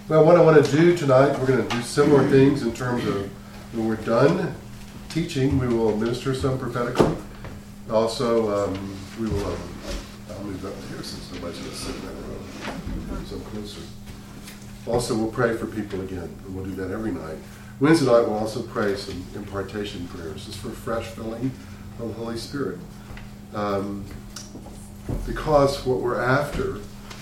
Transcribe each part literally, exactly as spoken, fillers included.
Well, what I want to do tonight, we're going to do similar things in terms of when we're done teaching, we will administer some prophetically. Also, um, we will, um, I'll move up here since nobody's going to sit in that row. So closer. Also, we'll pray for people again, and we'll do that every night. Wednesday night, we'll also pray some impartation prayers, just for fresh filling of the Holy Spirit. Um, because what we're after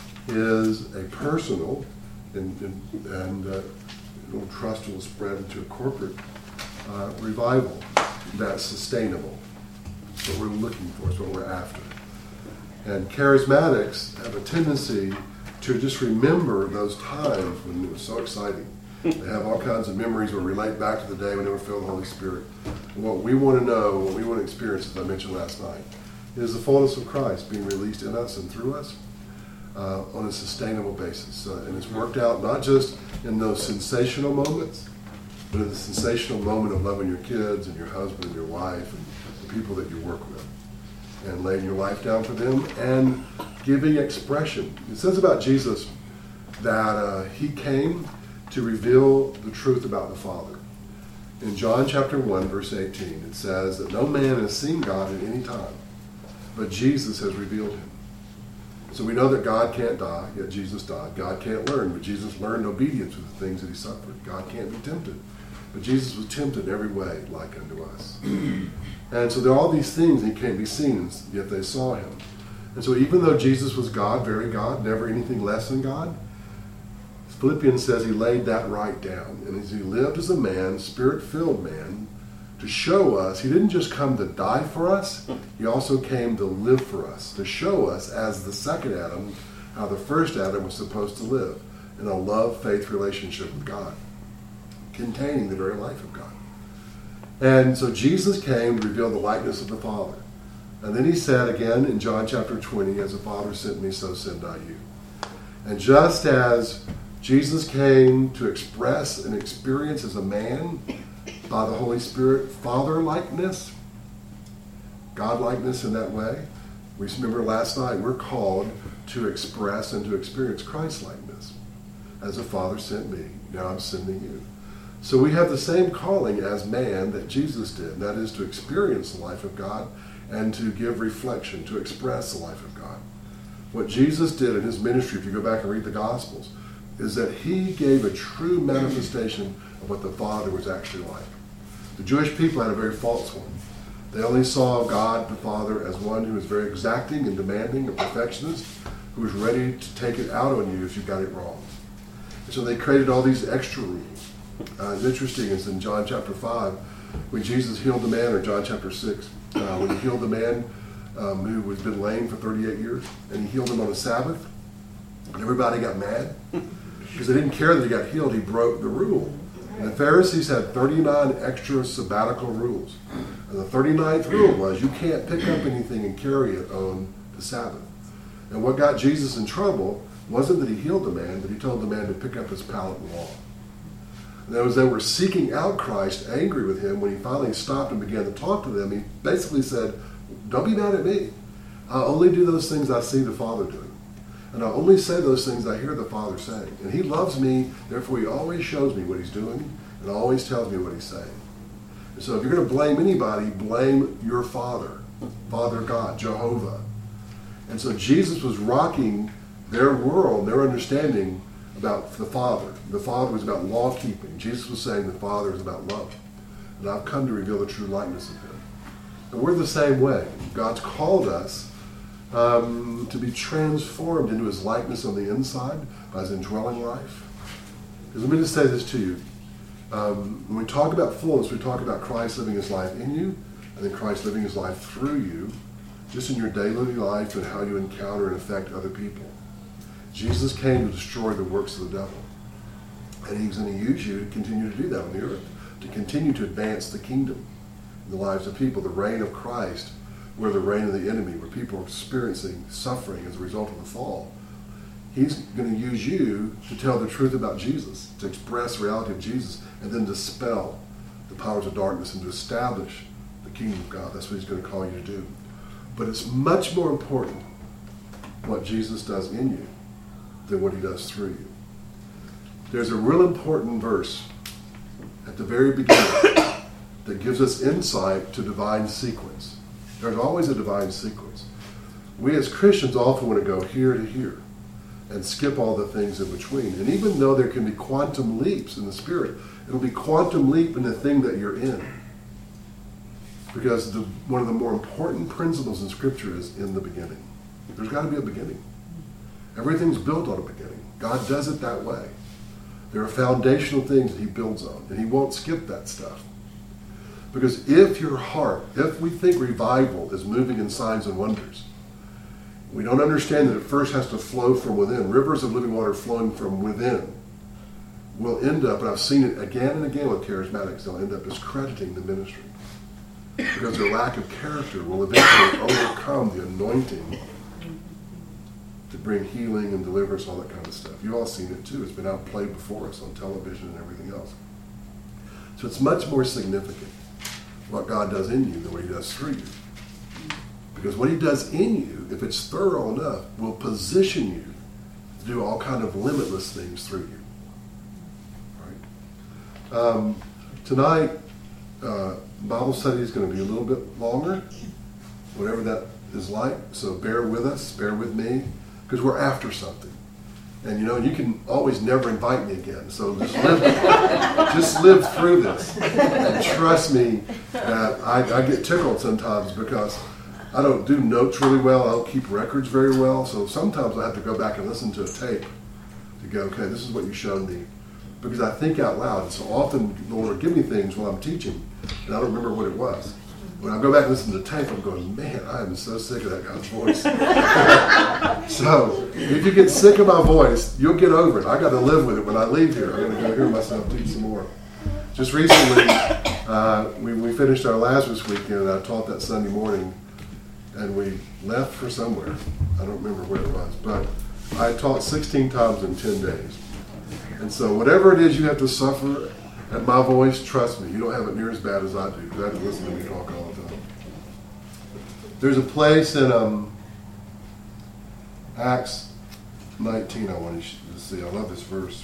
is a personal, and, and, and uh, trust will spread into a corporate uh, revival that's sustainable. It's what we're looking for, it's what we're after. And charismatics have a tendency to just remember those times when it was so exciting. They have all kinds of memories or relate back to the day when they were filled with the Holy Spirit. And what we want to know, what we want to experience, as I mentioned last night, is the fullness of Christ being released in us and through us uh, on a sustainable basis. Uh, and it's worked out not just in those sensational moments, but in the sensational moment of loving your kids and your husband and your wife and the people that you work with, and laying your life down for them and giving expression. It says about Jesus that uh, he came to reveal the truth about the Father. In John chapter one, verse eighteen, it says that no man has seen God at any time, but Jesus has revealed him. So we know that God can't die, yet Jesus died. God can't learn, but Jesus learned obedience with the things that he suffered. God can't be tempted, but Jesus was tempted every way like unto us. And so there are all these things, and he can't be seen, yet they saw him. And so even though Jesus was God, very God, never anything less than God, Philippians says he laid that right down. And as he lived as a man, spirit-filled man, to show us, he didn't just come to die for us, he also came to live for us, to show us as the second Adam, how the first Adam was supposed to live, in a love-faith relationship with God, containing the very life of God. And so Jesus came to reveal the likeness of the Father. And then he said again in John chapter twenty, as the Father sent me, so send I you. And just as Jesus came to express and experience as a man by the Holy Spirit Father-likeness, God-likeness in that way, we remember last night we're called to express and to experience Christ-likeness. As the Father sent me, now I'm sending you. So we have the same calling as man that Jesus did, and that is to experience the life of God and to give reflection, to express the life of God. What Jesus did in his ministry, if you go back and read the Gospels, is that he gave a true manifestation of what the Father was actually like. The Jewish people had a very false one. They only saw God the Father as one who was very exacting and demanding, a perfectionist, who was ready to take it out on you if you got it wrong. And so they created all these extra rules. Uh, it's interesting, it's in John chapter five, when Jesus healed the man, or John chapter six, uh, when he healed the man um, who had been lame for thirty-eight years, and he healed him on the Sabbath, and everybody got mad because they didn't care that he got healed. He broke the rule. And the Pharisees had thirty-nine extra sabbatical rules. And the thirty-ninth rule was you can't pick up anything and carry it on the Sabbath. And what got Jesus in trouble wasn't that he healed the man, but he told the man to pick up his pallet and walk. And as they were seeking out Christ, angry with him, when he finally stopped and began to talk to them, he basically said, don't be mad at me. I only do those things I see the Father doing. And I only say those things I hear the Father saying. And he loves me, therefore he always shows me what he's doing and always tells me what he's saying. And so if you're going to blame anybody, blame your Father, Father God, Jehovah. And so Jesus was rocking their world, their understanding about the Father. The Father was about law keeping. Jesus was saying the Father is about love. And I've come to reveal the true likeness of him. And we're the same way. God's called us Um, to be transformed into his likeness on the inside by his indwelling life. Because let me just say this to you. Um, when we talk about fullness, we talk about Christ living his life in you, and then Christ living his life through you, just in your daily life and how you encounter and affect other people. Jesus came to destroy the works of the devil. And he's going to use you to continue to do that on the earth, to continue to advance the kingdom in the lives of people, the reign of Christ, where the reign of the enemy, where people are experiencing suffering as a result of the fall. He's going to use you to tell the truth about Jesus, to express the reality of Jesus, and then dispel the powers of darkness and to establish the kingdom of God. That's what he's going to call you to do. But it's much more important what Jesus does in you than what he does through you. there's a real important verse at the very beginning that gives us insight to divine sequence. There's always a divine sequence. We as Christians often want to go here to here and skip all the things in between. And even though there can be quantum leaps in the Spirit, it'll be quantum leap in the thing that you're in. Because the, one of the more important principles in Scripture is in the beginning. There's got to be a beginning. Everything's built on a beginning. God does it that way. There are foundational things that he builds on, and he won't skip that stuff. Because if your heart, if we think revival is moving in signs and wonders, we don't understand that it first has to flow from within. Rivers of living water flowing from within will end up, and I've seen it again and again with charismatics, they'll end up discrediting the ministry. Because their lack of character will eventually overcome the anointing to bring healing and deliverance, all that kind of stuff. You've all seen it too. It's been outplayed before us on television and everything else. So it's much more significant what God does in you than what he does through you. Because what he does in you, if it's thorough enough, will position you to do all kind of limitless things through you. Right? Um, tonight, uh, Bible study is going to be a little bit longer, whatever that is like. So bear with us, bear with me, because we're after something. And you know, you can always never invite me again. So just live, just live through this. And trust me that I, I get tickled sometimes because I don't do notes really well. I don't keep records very well. So sometimes I have to go back and listen to a tape to go, okay, this is what you showed me. Because I think out loud. And so often the Lord will give me things while I'm teaching, and I don't remember what it was. When I go back and listen to the tape, I'm going, man, I am so sick of that guy's voice. So if you get sick of my voice, you'll get over it. I got to live with it when I leave here. I'm going to go hear myself teach some more. Just recently, uh, we, we finished our Lazarus weekend, and I taught that Sunday morning, and we left for somewhere. I don't remember where it was, but I taught sixteen times in ten days. And so whatever it is you have to suffer at my voice, trust me, you don't have it near as bad as I do, because I have to listen to me talk all the time. There's a place in um, Acts nineteen I want you to see. I love this verse.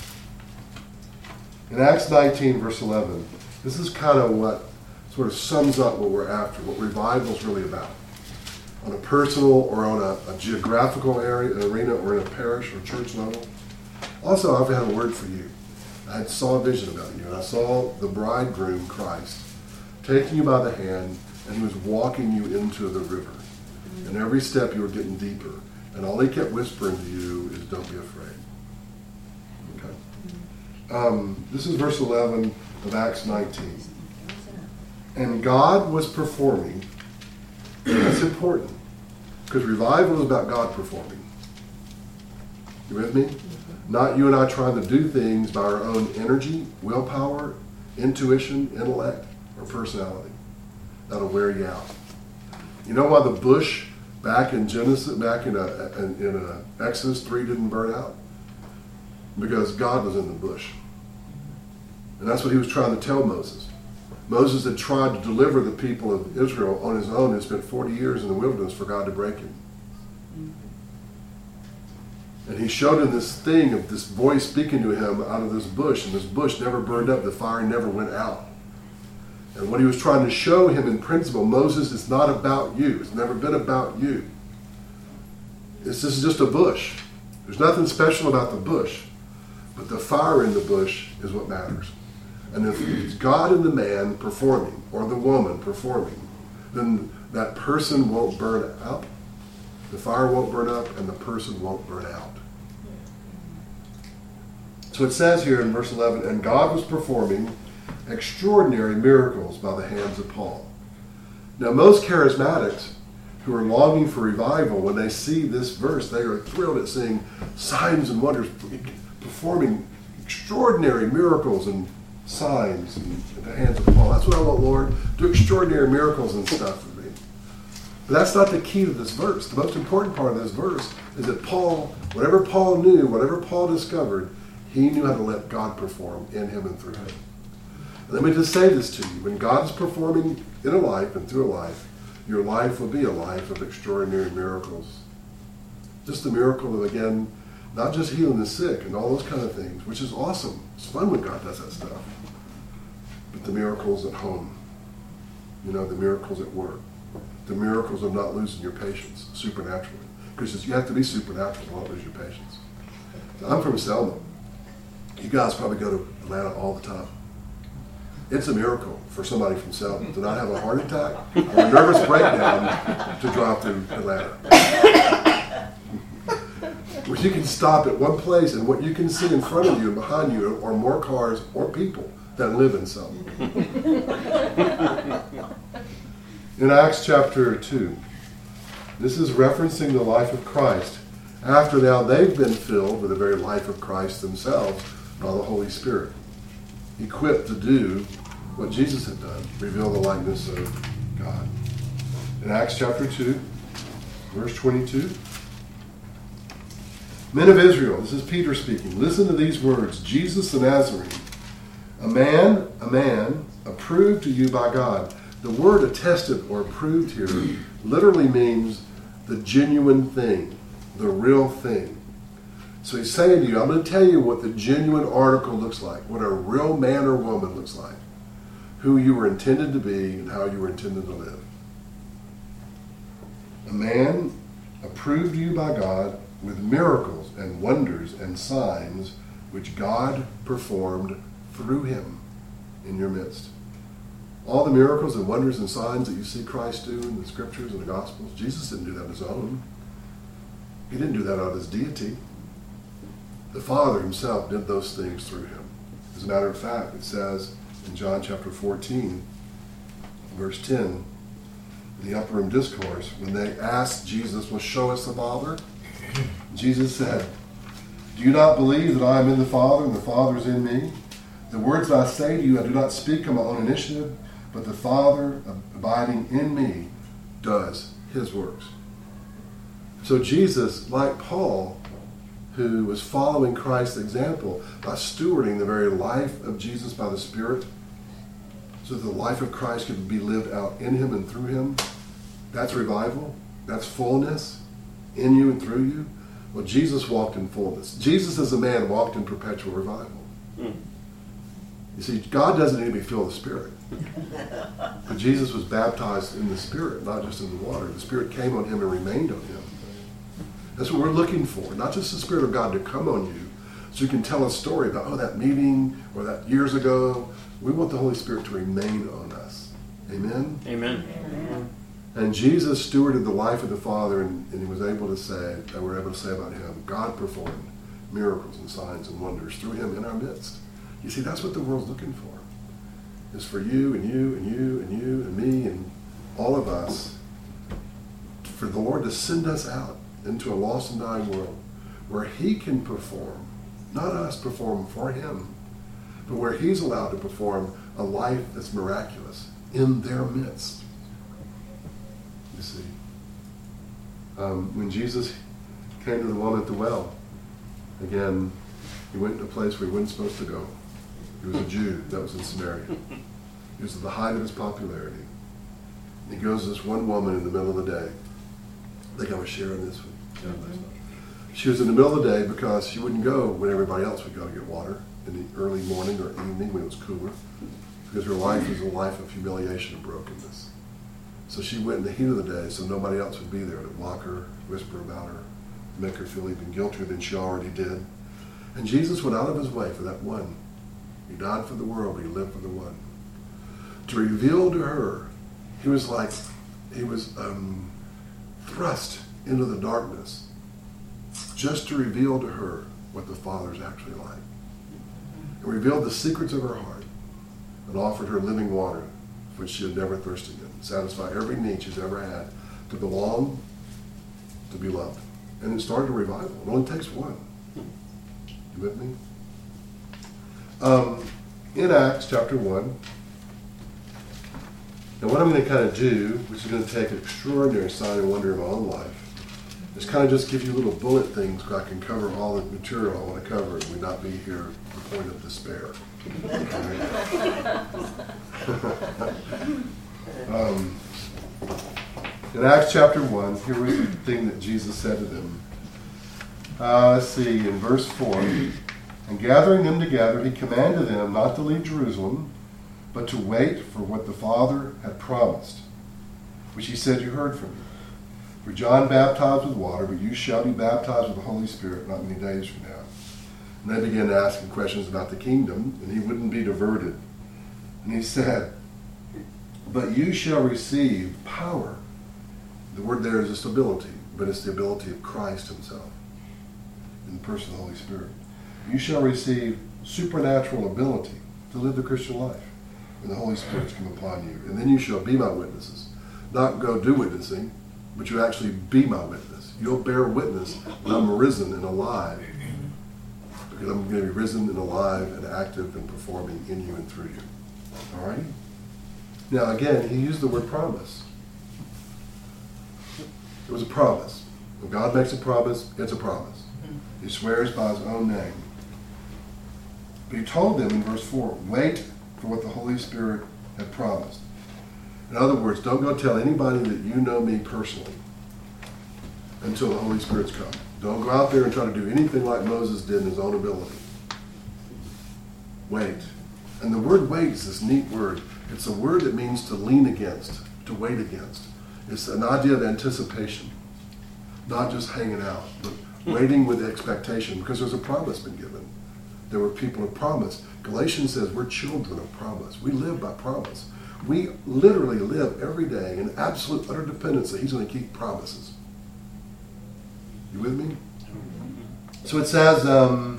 In Acts nineteen, verse eleven, this is kind of what sort of sums up what we're after, what revival is really about. On a personal or on a, a geographical area, an arena, or in a parish or church level. Also, I have a word for you. I saw a vision about you, and I saw the bridegroom, Christ, taking you by the hand, and he was walking you into the river. And every step you were getting deeper. And all he kept whispering to you is, don't be afraid. Okay? Um, this is verse eleven of Acts nineteen. And God was performing, and that's important, because revival is about God performing. You with me? Not you and I trying to do things by our own energy, willpower, intuition, intellect, or personality. That'll wear you out. You know why the bush back in Genesis, back in, a, in, in a Exodus three didn't burn out? Because God was in the bush. And that's what he was trying to tell Moses. Moses had tried to deliver the people of Israel on his own and spent forty years in the wilderness for God to break him. And he showed him this thing of this voice speaking to him out of this bush, and this bush never burned up, the fire never went out. And what he was trying to show him in principle, Moses, it's not about you. It's never been about you. It's, this is just a bush. There's nothing special about the bush, but the fire in the bush is what matters. And if it's God and the man performing, or the woman performing, then that person won't burn up. The fire won't burn up, and the person won't burn out. So it says here in verse eleven, and God was performing extraordinary miracles by the hands of Paul. Now, most charismatics who are longing for revival, when they see this verse, they are thrilled at seeing signs and wonders, performing extraordinary miracles and signs in the hands of Paul. That's what I want, Lord. Do extraordinary miracles and stuff for me. But that's not the key to this verse. The most important part of this verse is that Paul, whatever Paul knew, whatever Paul discovered, he knew how to let God perform in him and through him. And let me just say this to you. When God is performing in a life and through a life, your life will be a life of extraordinary miracles. Just the miracle of, again, Not just healing the sick and all those kind of things, which is awesome. It's fun when God does that stuff. But the miracles at home, you know, the miracles at work, the miracles of not losing your patience supernaturally. Because you have to be supernatural to not lose your patience. So I'm from Selma. You guys probably go to Atlanta all the time. It's a miracle for somebody from Selma to not have a heart attack or a nervous breakdown to drive through Atlanta. Where you can stop at one place and what you can see in front of you and behind you are more cars or people that live in Selma. In Acts chapter two, this is referencing the life of Christ after now they've been filled with the very life of Christ themselves by the Holy Spirit, equipped to do what Jesus had done, reveal the likeness of God. In Acts chapter two, verse twenty-two, Men of Israel, this is Peter speaking, listen to these words, Jesus the Nazarene, a man, a man, approved to you by God. The word attested or approved here literally means the genuine thing, the real thing. So he's saying to you, I'm going to tell you what the genuine article looks like, what a real man or woman looks like, who you were intended to be and how you were intended to live. A man approved to you by God with miracles and wonders and signs which God performed through him in your midst. All the miracles and wonders and signs that you see Christ do in the scriptures and the gospels, Jesus didn't do that on his own. He didn't do that out of his deity. The Father himself did those things through him. As a matter of fact, it says in John chapter fourteen, verse ten, the upper room discourse, when they asked Jesus, well, show us the Father, Jesus said, do you not believe that I am in the Father and the Father is in me? The words that I say to you, I do not speak on my own initiative, but the Father abiding in me does his works. So Jesus, like Paul, who was following Christ's example by stewarding the very life of Jesus by the Spirit, so that the life of Christ could be lived out in him and through him, that's revival. That's fullness in you and through you. Well, Jesus walked in fullness. Jesus as a man walked in perpetual revival. Mm. You see, God doesn't need to be filled with the Spirit. But Jesus was baptized in the Spirit, not just in the water. The Spirit came on him and remained on him. That's what we're looking for. Not just the Spirit of God to come on you so you can tell a story about, oh, that meeting or that years ago. We want the Holy Spirit to remain on us. Amen? Amen. Amen. And Jesus stewarded the life of the Father, and, and he was able to say, that we're able to say about him, God performed miracles and signs and wonders through him in our midst. You see, that's what the world's looking for. Is for you and you and you and you and me and all of us, for the Lord to send us out into a lost and dying world where he can perform, not us perform for him, but where he's allowed to perform a life that's miraculous in their midst. You see, um, when Jesus came to the woman at the well, again, he went to a place where he wasn't supposed to go. He was a Jew that was in Samaria. He was at the height of his popularity. And he goes to this one woman in the middle of the day. I think I was sharing this with you last night. She was in the middle of the day because she wouldn't go when everybody else would go to get water in the early morning or evening when it was cooler, because her life was a life of humiliation and brokenness. So she went in the heat of the day so nobody else would be there to mock her, whisper about her, make her feel even guiltier than she already did. And Jesus went out of his way for that one. He died for the world, but he lived for the one. To reveal to her, he was like, he was um, thrust into the darkness just to reveal to her what the Father's actually like. And revealed the secrets of her heart and offered her living water, which she had never thirsted in, satisfy every need she's ever had, to belong, to be loved. And it started a revival. It only takes one. You with me? Um, in Acts chapter one, and what I'm going to kind of do, which is going to take an extraordinary sign and wonder in my own life, is kind of just give you little bullet things so I can cover all the material I want to cover and we not be here at the point of despair. um, in Acts chapter one, here was the thing that Jesus said to them. Uh, let's see, in verse four. And gathering them together, he commanded them not to leave Jerusalem, but to wait for what the Father had promised, which he said you heard from me. For John baptized with water, but you shall be baptized with the Holy Spirit not many days from now. And they began asking questions about the kingdom, and he wouldn't be diverted. And he said, but you shall receive power. The word there is a stability, but it's the ability of Christ himself in the person of the Holy Spirit. You shall receive supernatural ability to live the Christian life when the Holy Spirit's come upon you. And then you shall be my witnesses. Not go do witnessing, but you actually be my witness. You'll bear witness that I'm risen and alive, because I'm going to be risen and alive and active and performing in you and through you. All right? Now, again, he used the word promise. It was a promise. When God makes a promise, it's a promise. He swears by his own name. But he told them in verse four, wait for what the Holy Spirit had promised. In other words, don't go tell anybody that you know me personally until the Holy Spirit's come. Don't go out there and try to do anything like Moses did in his own ability. Wait. And the word wait is this neat word. It's a word that means to lean against, to wait against. It's an idea of anticipation, not just hanging out, but waiting with expectation, because there's a promise been given. There were people of promise. Galatians says we're children of promise. We live by promise. We literally live every day in absolute utter dependence that he's going to keep promises. You with me? So it says, um,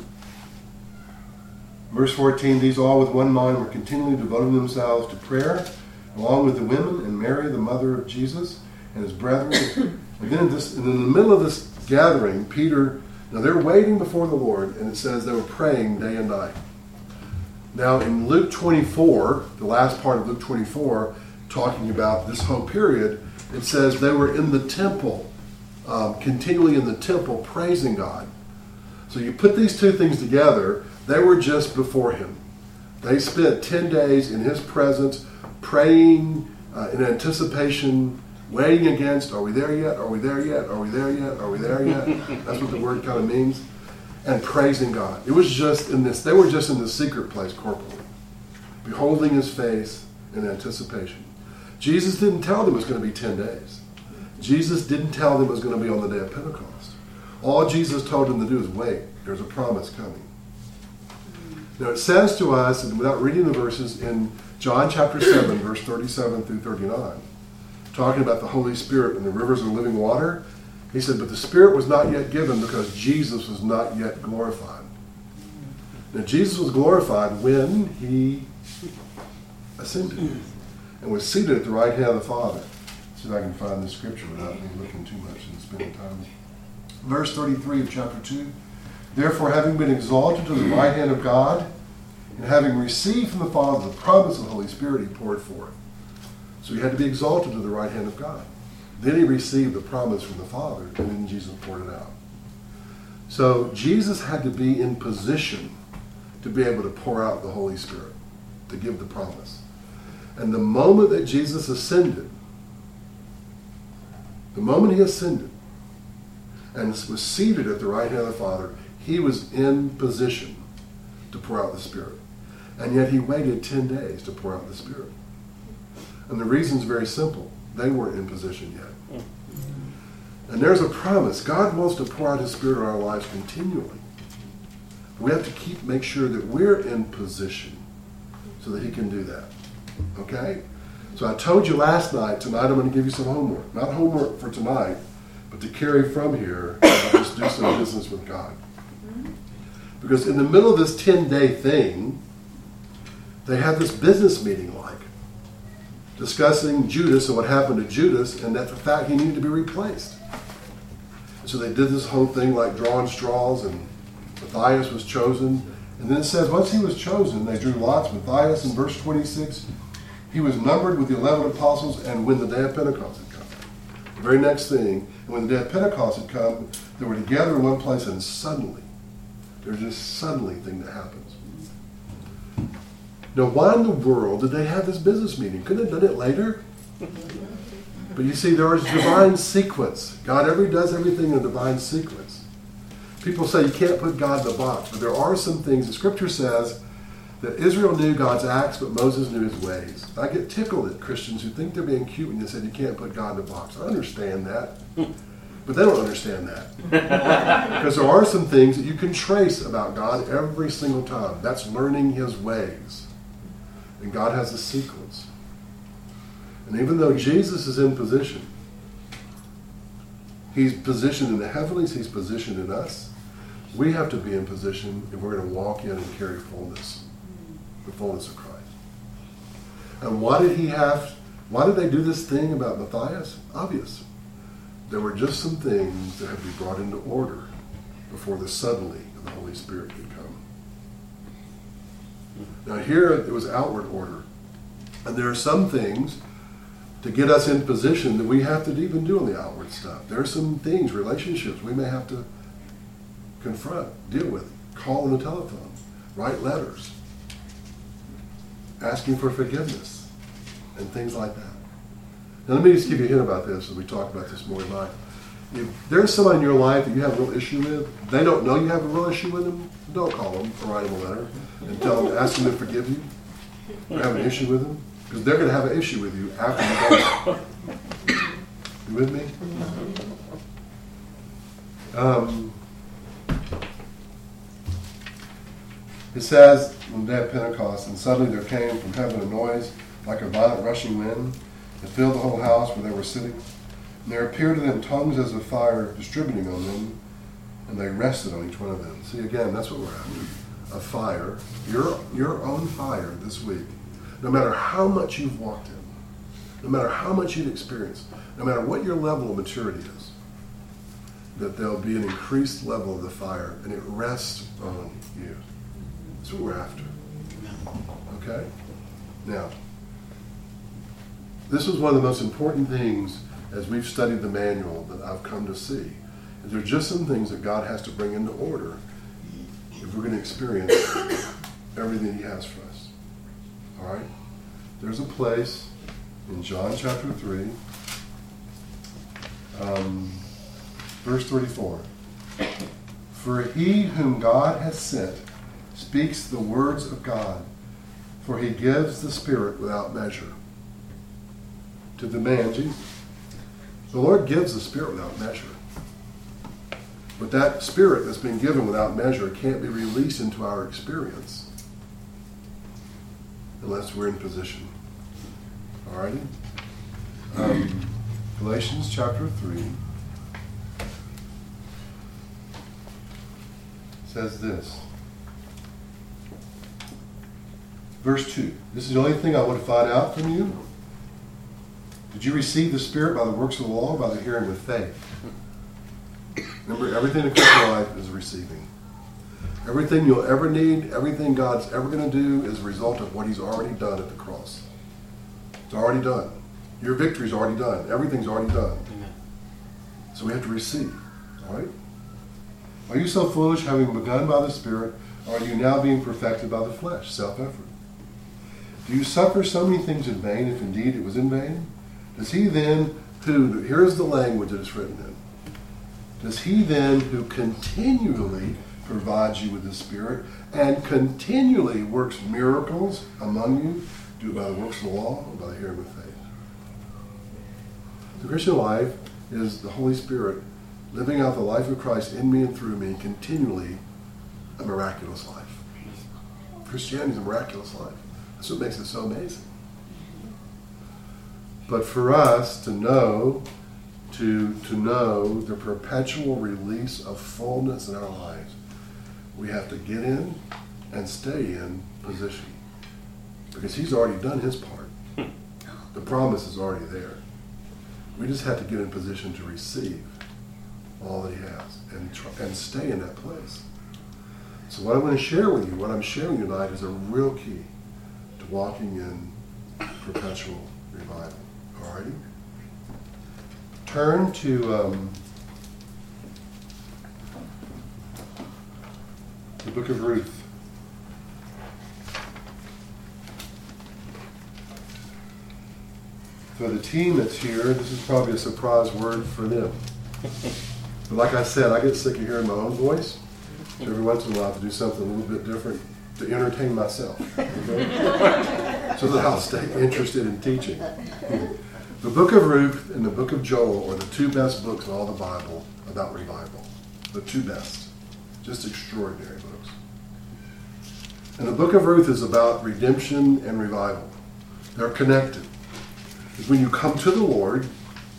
verse fourteen, these all with one mind were continually devoting themselves to prayer, along with the women and Mary, the mother of Jesus, and his brethren. And then in, this, in the middle of this gathering, Peter, now they're waiting before the Lord, and it says they were praying day and night. Now in Luke twenty-four, the last part of Luke twenty-four, talking about this whole period, it says they were in the temple, um, continually in the temple, praising God. So you put these two things together, they were just before him. They spent ten days in his presence, praying uh, in anticipation, waiting against, are we there yet? Are we there yet? Are we there yet? Are we there yet? That's what the word kind of means. And praising God. It was just in this, they were just in the secret place corporally, beholding his face in anticipation. Jesus didn't tell them it was going to be ten days. Jesus didn't tell them it was going to be on the day of Pentecost. All Jesus told them to do is wait. There's a promise coming. Now it says to us, and without reading the verses, in John chapter seven, verse thirty-seven through thirty-nine, talking about the Holy Spirit and the rivers of living water, he said, but the Spirit was not yet given because Jesus was not yet glorified. Now Jesus was glorified when he ascended and was seated at the right hand of the Father. Let's see if I can find the scripture without me looking too much and spending time. Verse thirty-three of chapter two. Therefore, having been exalted to the right hand of God, and having received from the Father the promise of the Holy Spirit, he poured forth. So he had to be exalted to the right hand of God. Then he received the promise from the Father, and then Jesus poured it out. So Jesus had to be in position to be able to pour out the Holy Spirit, to give the promise. And the moment that Jesus ascended, the moment he ascended and was seated at the right hand of the Father, he was in position to pour out the Spirit. And yet he waited ten days to pour out the Spirit. And the reason's very simple. They weren't in position yet. And there's a promise. God wants to pour out his Spirit in our lives continually. We have to keep make sure that we're in position so that he can do that. Okay? So I told you last night, tonight I'm going to give you some homework. Not homework for tonight, but to carry from here and just do some business with God. Because in the middle of this ten-day thing, they had this business meeting like, discussing Judas and what happened to Judas and that the fact he needed to be replaced. So they did this whole thing like drawing straws, and Matthias was chosen. And then it says once he was chosen, they drew lots. Matthias, in verse twenty-six, he was numbered with the eleven apostles, and when the day of Pentecost had come. The very next thing, and when the day of Pentecost had come, they were together in one place, and suddenly, there's this suddenly thing that happens. Now, why in the world did they have this business meeting? Couldn't they have done it later? But you see, there is divine sequence. God ever does everything in a divine sequence. People say you can't put God in the box, but there are some things. The Scripture says that Israel knew God's acts, but Moses knew his ways. I get tickled at Christians who think they're being cute when you said you can't put God in a box. I understand that, but they don't understand that. Because there are some things that you can trace about God every single time. That's learning his ways. And God has a sequence. And even though Jesus is in position, he's positioned in the heavenlies, he's positioned in us, we have to be in position if we're going to walk in and carry fullness, the fullness of Christ. And why did he have, why did they do this thing about Matthias? Obvious. There were just some things that had to be brought into order before the suddenly of the Holy Spirit could come. Now here it was outward order. And there are some things to get us in position that we have to even do on the outward stuff. There are some things, relationships, we may have to confront, deal with, call on the telephone, write letters, asking for forgiveness, and things like that. Now let me just give you a hint about this as we talk about this more tonight. If there's somebody in your life that you have a real issue with, they don't know you have a real issue with them, don't call them or write them a letter and tell them, ask them to forgive you or have an issue with them. Because they're going to have an issue with you after you're done. You with me? Um, it says, on the day of Pentecost, and suddenly there came from heaven a noise like a violent rushing wind. It filled the whole house where they were sitting. And there appeared to them tongues as of fire distributing on them, and they rested on each one of them. See, again, that's what we're after. A fire, your, your own fire this week. No matter how much you've walked in, no matter how much you've experienced, no matter what your level of maturity is, that there'll be an increased level of the fire, and it rests on you. That's what we're after. Okay? Now, this is one of the most important things as we've studied the manual that I've come to see. Is there are just some things that God has to bring into order if we're going to experience everything he has for us. All right? There's a place in John chapter three, um, verse thirty-four. For he whom God has sent speaks the words of God, for he gives the Spirit without measure to the man Jesus. The Lord gives the Spirit without measure. But that Spirit that's been given without measure can't be released into our experience unless we're in position. All righty? Um, Galatians chapter three says this. Verse two. This is the only thing I want to find out from you. Did you receive the Spirit by the works of the law or by the hearing with faith? Remember, everything in Christian life is receiving. Everything you'll ever need, everything God's ever going to do is a result of what he's already done at the cross. It's already done. Your victory's already done. Everything's already done. Amen. So we have to receive. All right? Are you so foolish, having begun by the Spirit, or are you now being perfected by the flesh, self-effort? Do you suffer so many things in vain, if indeed it was in vain? Does he then who, here's the language that it's written in, does he then who continually provides you with the Spirit and continually works miracles among you, do it by the works of the law or by the hearing of faith? The Christian life is the Holy Spirit living out the life of Christ in me and through me, continually a miraculous life. Christianity is a miraculous life. That's what makes it so amazing. But for us to know, to, to know the perpetual release of fullness in our lives, we have to get in and stay in position. Because he's already done his part. The promise is already there. We just have to get in position to receive all that he has and, try, and stay in that place. So what I'm going to share with you, what I'm sharing tonight is a real key to walking in perpetual revival. All righty? Turn to um, the book of Ruth. For the team that's here, this is probably a surprise word for them. But like I said, I get sick of hearing my own voice. So every once in a while I have to do something a little bit different to entertain myself. Okay? So that I'll stay interested in teaching. The book of Ruth and the book of Joel are the two best books in all the Bible about revival. The two best. Just extraordinary books. And the book of Ruth is about redemption and revival. They're connected. It's when you come to the Lord,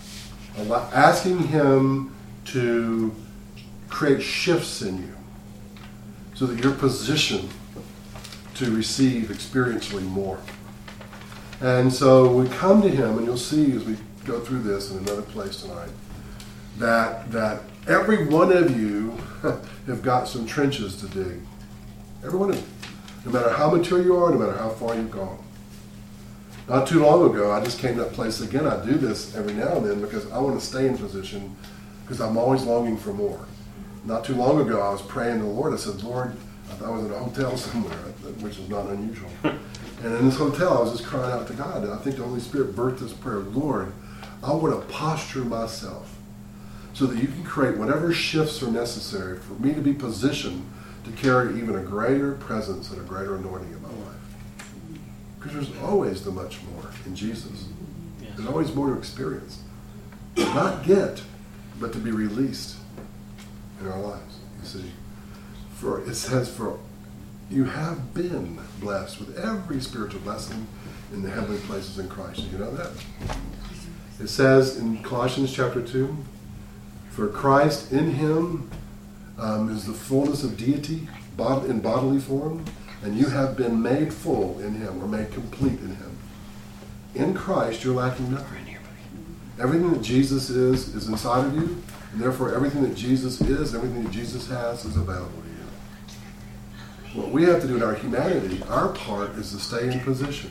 asking Him to create shifts in you so that you're positioned to receive experientially more. And so we come to Him, and you'll see as we go through this in another place tonight, that that every one of you have got some trenches to dig. Every one of you. No matter how mature you are, no matter how far you've gone. Not too long ago, I just came to that place again. I do this every now and then because I want to stay in position because I'm always longing for more. Not too long ago, I was praying to the Lord. I said, Lord, I was in a hotel somewhere, which is not unusual. And in this hotel, I was just crying out to God. And I think the Holy Spirit birthed this prayer. Lord, I want to posture myself so that you can create whatever shifts are necessary for me to be positioned to carry even a greater presence and a greater anointing in my life. Because there's always the much more in Jesus. Yes. There's always more to experience. Not get, but to be released in our lives. You see, for it says, for you have been blessed with every spiritual blessing in the heavenly places in Christ. Do you know that? It says in Colossians chapter two, for Christ in Him um, is the fullness of deity bod- in bodily form, and you have been made full in Him, or made complete in Him. In Christ, you're lacking nothing. Everything that Jesus is, is inside of you, and therefore everything that Jesus is, everything that Jesus has, is available to you. What we have to do in our humanity, our part is to stay in position,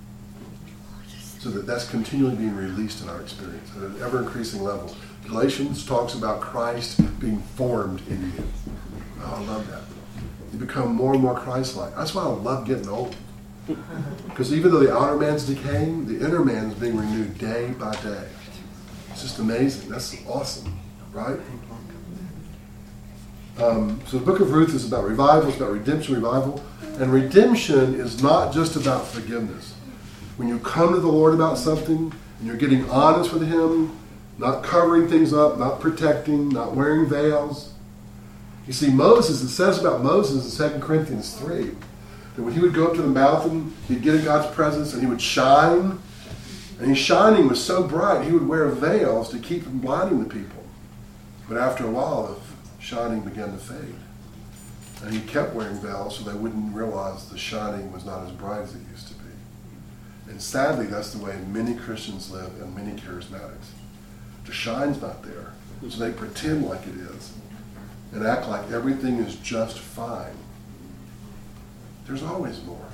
so that that's continually being released in our experience at an ever-increasing level. Galatians talks about Christ being formed in you. Oh, I love that. You become more and more Christ-like. That's why I love getting old. Because even though the outer man's decaying, the inner man's being renewed day by day. It's just amazing. That's awesome, right? Um, so the book of Ruth is about revival. It's about redemption, revival. And redemption is not just about forgiveness. When you come to the Lord about something, and you're getting honest with Him, not covering things up, not protecting, not wearing veils. You see, Moses, it says about Moses in Second Corinthians three, that when he would go up to the mountain, he'd get in God's presence and he would shine. And his shining was so bright, he would wear veils to keep from blinding the people. But after a while, the shining began to fade. And he kept wearing veils so they wouldn't realize the shining was not as bright as it used to be. And sadly, that's the way many Christians live and many charismatics. The shine's not there, so they pretend like it is and act like everything is just fine. There's always more.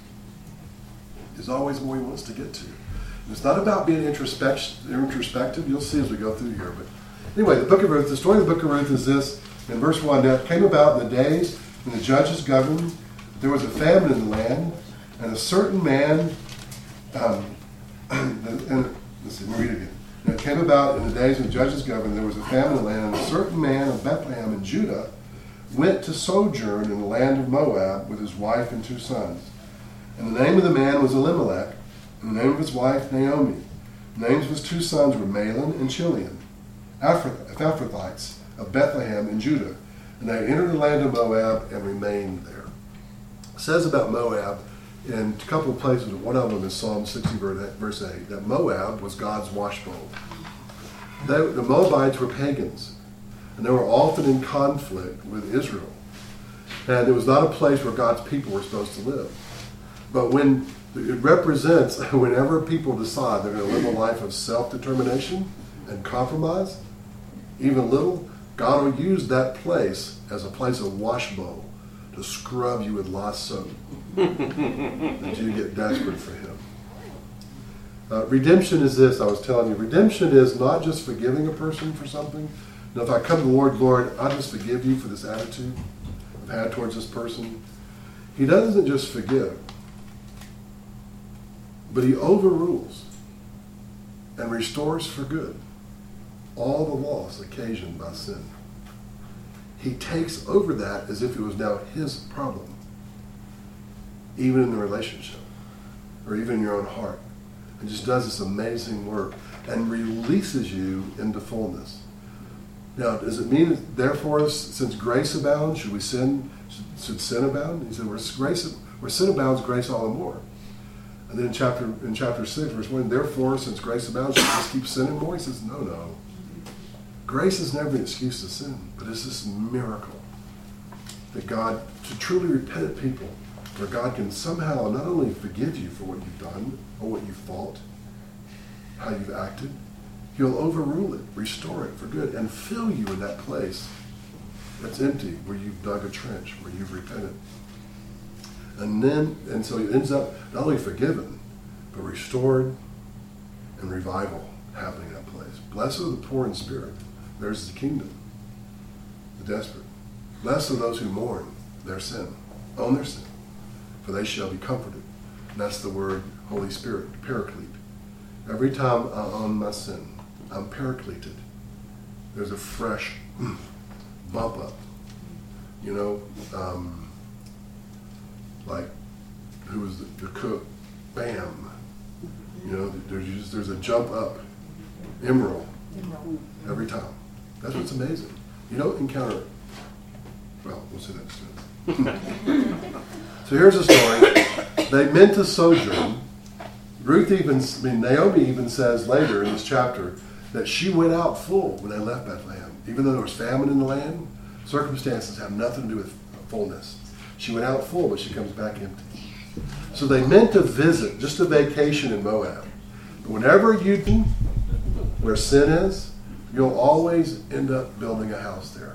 There's always more He wants to get to. And it's not about being introspect- introspective. You'll see as we go through here. But anyway, the book of Ruth, the story of the book of Ruth is this. In verse one, now it came about in the days when the judges governed, there was a famine in the land, and a certain man, um, and, and let's see, let me read it again. Now it came about in the days when the judges governed, there was a famine in the land, and a certain man of Bethlehem in Judah went to sojourn in the land of Moab with his wife and two sons. And the name of the man was Elimelech, and the name of his wife Naomi. The names of his two sons were Mahlon and Chilion, Ephrathites of Bethlehem in Judah. And they entered the land of Moab and remained there. It says about Moab in a couple of places, one of them is Psalm sixty, verse eight, that Moab was God's washbowl. They, the Moabites were pagans, and they were often in conflict with Israel. And it was not a place where God's people were supposed to live. But when it represents, whenever people decide they're going to live a life of self-determination and compromise, even little, God will use that place as a place of washbowl to scrub you with lost soap until you get desperate for Him. Uh, redemption is this, I was telling you. Redemption is not just forgiving a person for something. Now, if I come to the Lord, Lord, I just forgive you for this attitude I've had towards this person. He doesn't just forgive, but He overrules and restores for good. all the loss occasioned by sin. He takes over that as if it was now his problem, even in the relationship, or even in your own heart. And just does this amazing work and releases you into fullness. Now, does it mean, therefore, since grace abounds, should we sin? Should, should sin abound? He said, where grace, where sin abounds, grace all the more. And then in chapter in chapter six, verse one, therefore, since grace abounds, should we just keep sinning more? He says, no, no. Grace is never an excuse to sin, but it's this miracle that God, to truly repentant people, where God can somehow not only forgive you for what you've done or what you fought, how you've acted, he'll overrule it, restore it for good, and fill you in that place that's empty, where you've dug a trench, where you've repented. And then, and so it ends up not only forgiven, but restored and revival happening in that place. Blessed are the poor in spirit. Theirs is the kingdom. The desperate. Blessed are those who mourn their sin, own their sin, for they shall be comforted. And that's the word Holy Spirit, paraclete. Every time I own my sin, I'm paracleted. There's a fresh bump up. You know, um, like, who was the, the cook? Bam. You know, there's just, there's a jump up. Emerald. Every time. That's what's amazing. You don't encounter, well, we'll see that soon. So here's the story. They meant to sojourn. Ruth even, I mean, Naomi even says later in this chapter that she went out full when they left Bethlehem. Even though there was famine in the land, circumstances have nothing to do with fullness. She went out full, but she comes back empty. So they meant to visit, just a vacation in Moab. But whenever you do where sin is, you'll always end up building a house there.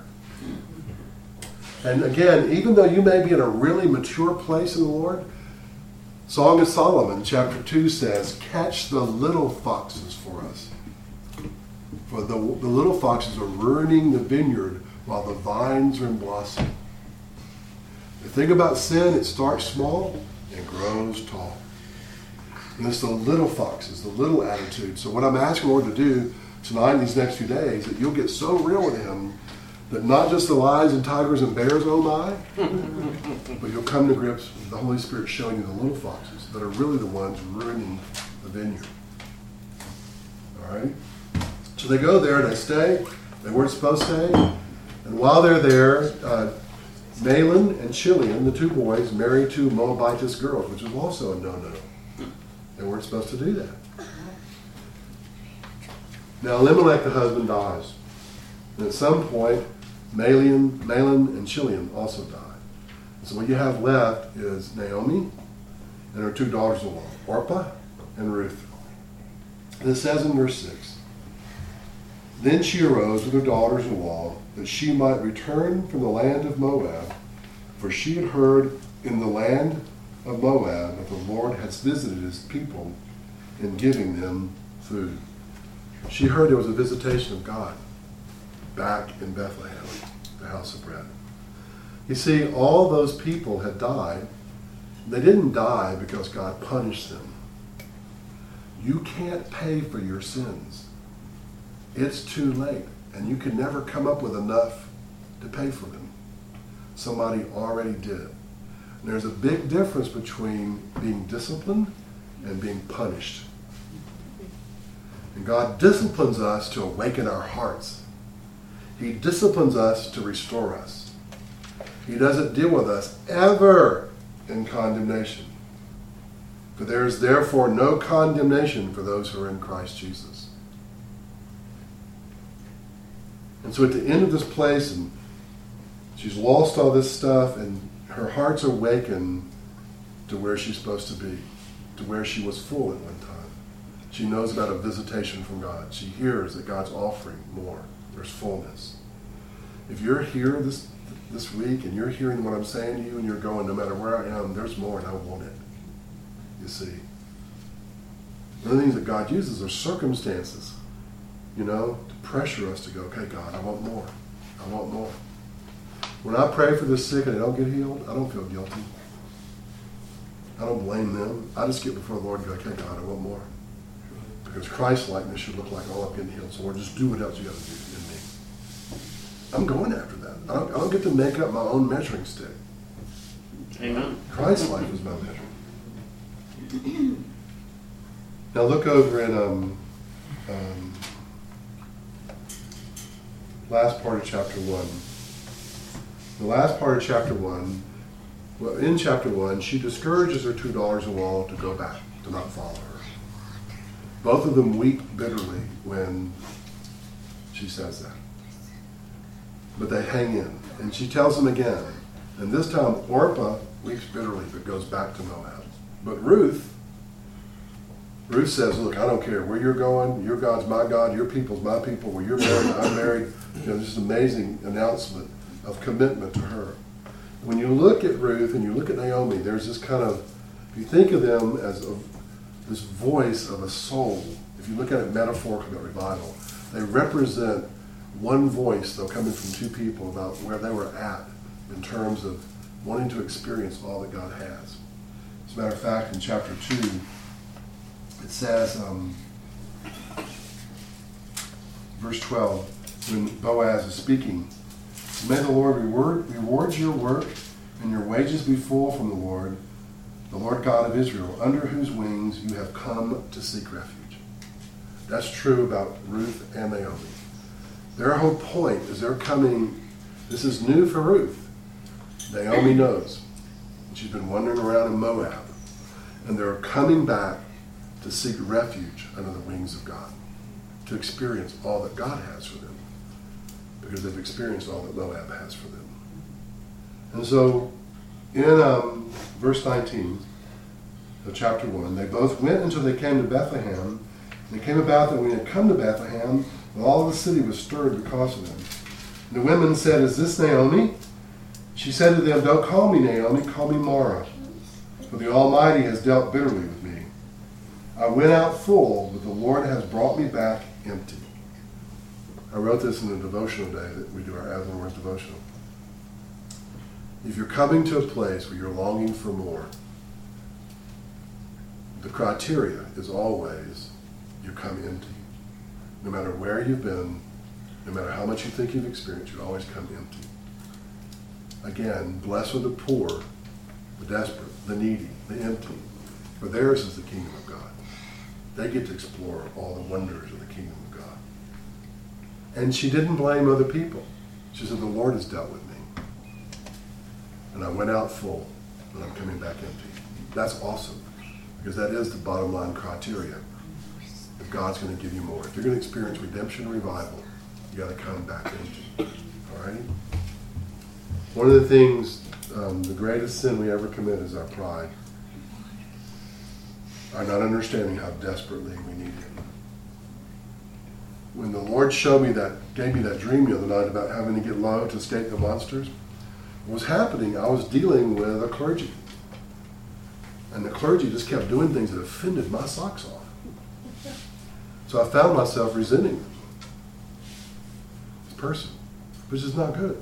And again, even though you may be in a really mature place in the Lord, Song of Solomon, chapter two says, catch the little foxes for us. For the, the little foxes are ruining the vineyard while the vines are in blossom. The thing about sin, it starts small and grows tall. And it's the little foxes, the little attitude. So what I'm asking the Lord to do tonight, these next few days, that you'll get so real with him that not just the lions and tigers and bears, oh my, but you'll come to grips with the Holy Spirit showing you the little foxes that are really the ones ruining the vineyard. All right? So they go there, they stay. They weren't supposed to stay. And while they're there, uh, Mahlon and Chilion, the two boys, marry two Moabitess girls, which is also a no-no. They weren't supposed to do that. Now Elimelech, the husband, dies. And at some point, Mahlon, Mahlon and Chilion also die. So what you have left is Naomi and her two daughters-in-law, Orpah and Ruth. And it says in verse six, then she arose with her daughters-in-law that she might return from the land of Moab, for she had heard in the land of Moab that the Lord has visited his people in giving them food. She heard there was a visitation of God back in Bethlehem, the house of bread. You see, all those people had died. They didn't die because God punished them. You can't pay for your sins. It's too late, and you can never come up with enough to pay for them. Somebody already did. And there's a big difference between being disciplined and being punished. And God disciplines us to awaken our hearts. He disciplines us to restore us. He doesn't deal with us ever in condemnation. For there is therefore no condemnation for those who are in Christ Jesus. And so at the end of this place, and she's lost all this stuff, and her heart's awakened to where she's supposed to be, to where she was full at one time. She knows about a visitation from God. She hears that God's offering more. There's fullness. If you're here this this week and you're hearing what I'm saying to you and you're going, no matter where I am, there's more and I want it. You see. One of the things that God uses are circumstances, you know, to pressure us to go, okay, God, I want more. I want more. When I pray for the sick and they don't get healed, I don't feel guilty. I don't blame them. I just get before the Lord and go, okay, God, I want more. Because Christ-likeness should look like, oh, I'm getting healed, so Lord, just do what else you got to do in me. I'm going after that. I don't, I don't get to make up my own measuring stick. Amen. Christ's life is my measure. Now look over in um, um, last part of chapter one. The last part of chapter one, well, in chapter one, she discourages her two daughters-in-law to go back, to not follow her. Both of them weep bitterly when she says that. But they hang in. And she tells them again. And this time, Orpah weeps bitterly, but goes back to Moab. But Ruth, Ruth says, look, I don't care where you're going. Your God's my God. Your people's my people. Where you're married, I'm married. You know, this is an amazing announcement of commitment to her. When you look at Ruth and you look at Naomi, there's this kind of, if you think of them as a, this voice of a soul, if you look at it metaphorically about revival, they represent one voice, though, coming from two people about where they were at in terms of wanting to experience all that God has. As a matter of fact, in chapter two, it says, um, verse twelve, when Boaz is speaking, may the Lord reward, reward your work and your wages be full from the Lord, the Lord God of Israel, under whose wings you have come to seek refuge. That's true about Ruth and Naomi. Their whole point is they're coming, this is new for Ruth. Naomi knows. She's been wandering around in Moab. And they're coming back to seek refuge under the wings of God, to experience all that God has for them, because they've experienced all that Moab has for them. And so, in um, verse nineteen of chapter one, they both went until they came to Bethlehem. And it came about that when they had come to Bethlehem, all of the city was stirred because of them. And the women said, is this Naomi? She said to them, don't call me Naomi, call me Mara, for the Almighty has dealt bitterly with me. I went out full, but the Lord has brought me back empty. I wrote this in a devotional day that we do our As and Words devotional. If you're coming to a place where you're longing for more, the criteria is always you come empty. No matter where you've been, no matter how much you think you've experienced, you always come empty. Again, blessed are the poor, the desperate, the needy, the empty. For theirs is the kingdom of God. They get to explore all the wonders of the kingdom of God. And she didn't blame other people. She said, the Lord has dealt with me. And I went out full, but I'm coming back empty. That's awesome, because that is the bottom line criteria. If God's going to give you more. If you're going to experience redemption revival, you got to come back empty. All right? One of the things, um, the greatest sin we ever commit is our pride. Our not understanding how desperately we need Him. When the Lord showed me that, gave me that dream the other night about having to get low to escape the monsters, what was happening, I was dealing with a clergy. And the clergy just kept doing things that offended my socks off. So I found myself resenting them. This person, which is not good.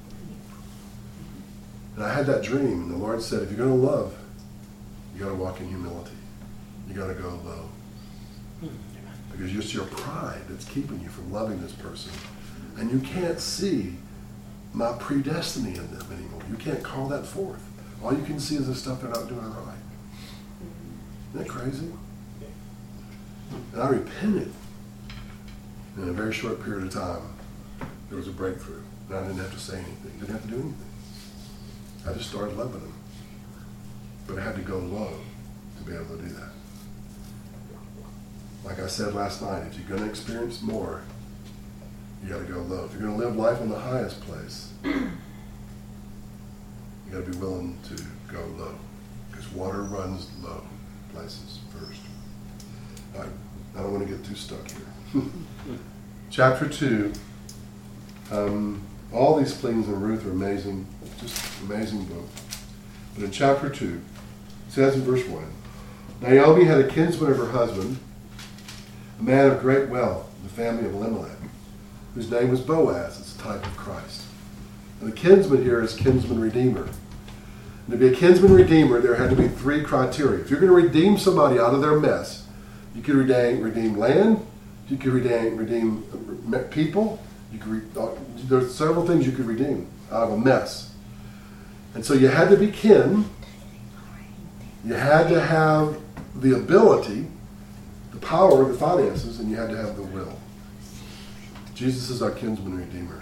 And I had that dream, and the Lord said, if you're going to love, you got to walk in humility. You got to go low. Because it's your pride that's keeping you from loving this person. And you can't see my predestiny in them anymore. You can't call that forth. All you can see is the stuff they're not doing right. Isn't that crazy? And I repented. In a very short period of time, there was a breakthrough. And I didn't have to say anything. Didn't have to do anything. I just started loving them. But I had to go low to be able to do that. Like I said last night, if you're going to experience more, you got to go low. If you're going to live life in the highest place, you got to be willing to go low. Because water runs low places first. I, I don't want to get too stuck here. Chapter two. Um, all these things in Ruth are amazing. Just amazing book. But in chapter two, it says in verse one, Naomi had a kinsman of her husband, a man of great wealth, the family of Elimelech, whose name was Boaz. It's a type of Christ. And the kinsman here is kinsman redeemer. And to be a kinsman redeemer, there had to be three criteria. If you're going to redeem somebody out of their mess, You could redeem, redeem land. You could redeem, redeem people. You could. Re, uh, there's several things you could redeem out of a mess. And so you had to be kin. You had to have the ability, the power, the finances, and you had to have the will. Jesus is our kinsman redeemer.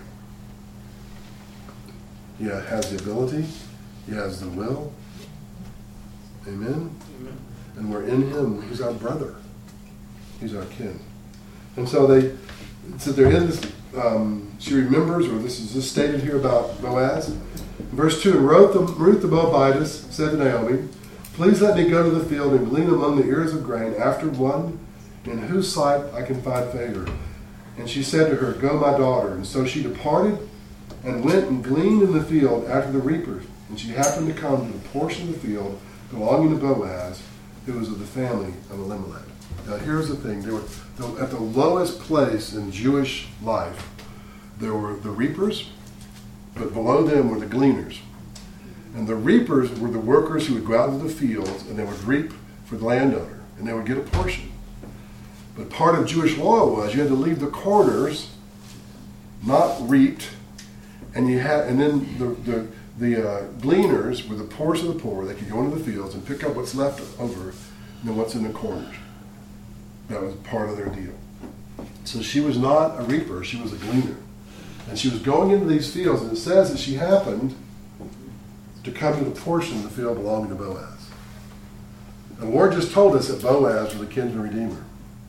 He has the ability. He has the will. Amen? Amen. And we're in him. He's our brother. He's our kin. And so they, so they're in this, um, she remembers, or this is just stated here about Boaz. Verse two, and Ruth the, Ruth the Moabitess said to Naomi, please let me go to the field and glean among the ears of grain after one in whose sight I can find favor. And she said to her, go, my daughter. And so she departed and went and gleaned in the field after the reapers. And she happened to come to the portion of the field belonging to Boaz, who was of the family of Elimelech. Now here's the thing. They were at the lowest place in Jewish life. There were the reapers, but below them were the gleaners. And the reapers were the workers who would go out into the fields and they would reap for the landowner, and they would get a portion. But part of Jewish law was you had to leave the corners not reaped, and you had, and then the the, the uh, gleaners were the poorest of the poor. They could go into the fields and pick up what's left over, and then what's in the corners. That was part of their deal. So she was not a reaper; she was a gleaner, and she was going into these fields. And it says that she happened to come to the portion of the field belonging to Boaz. And the Lord just told us that Boaz was the kinsman redeemer.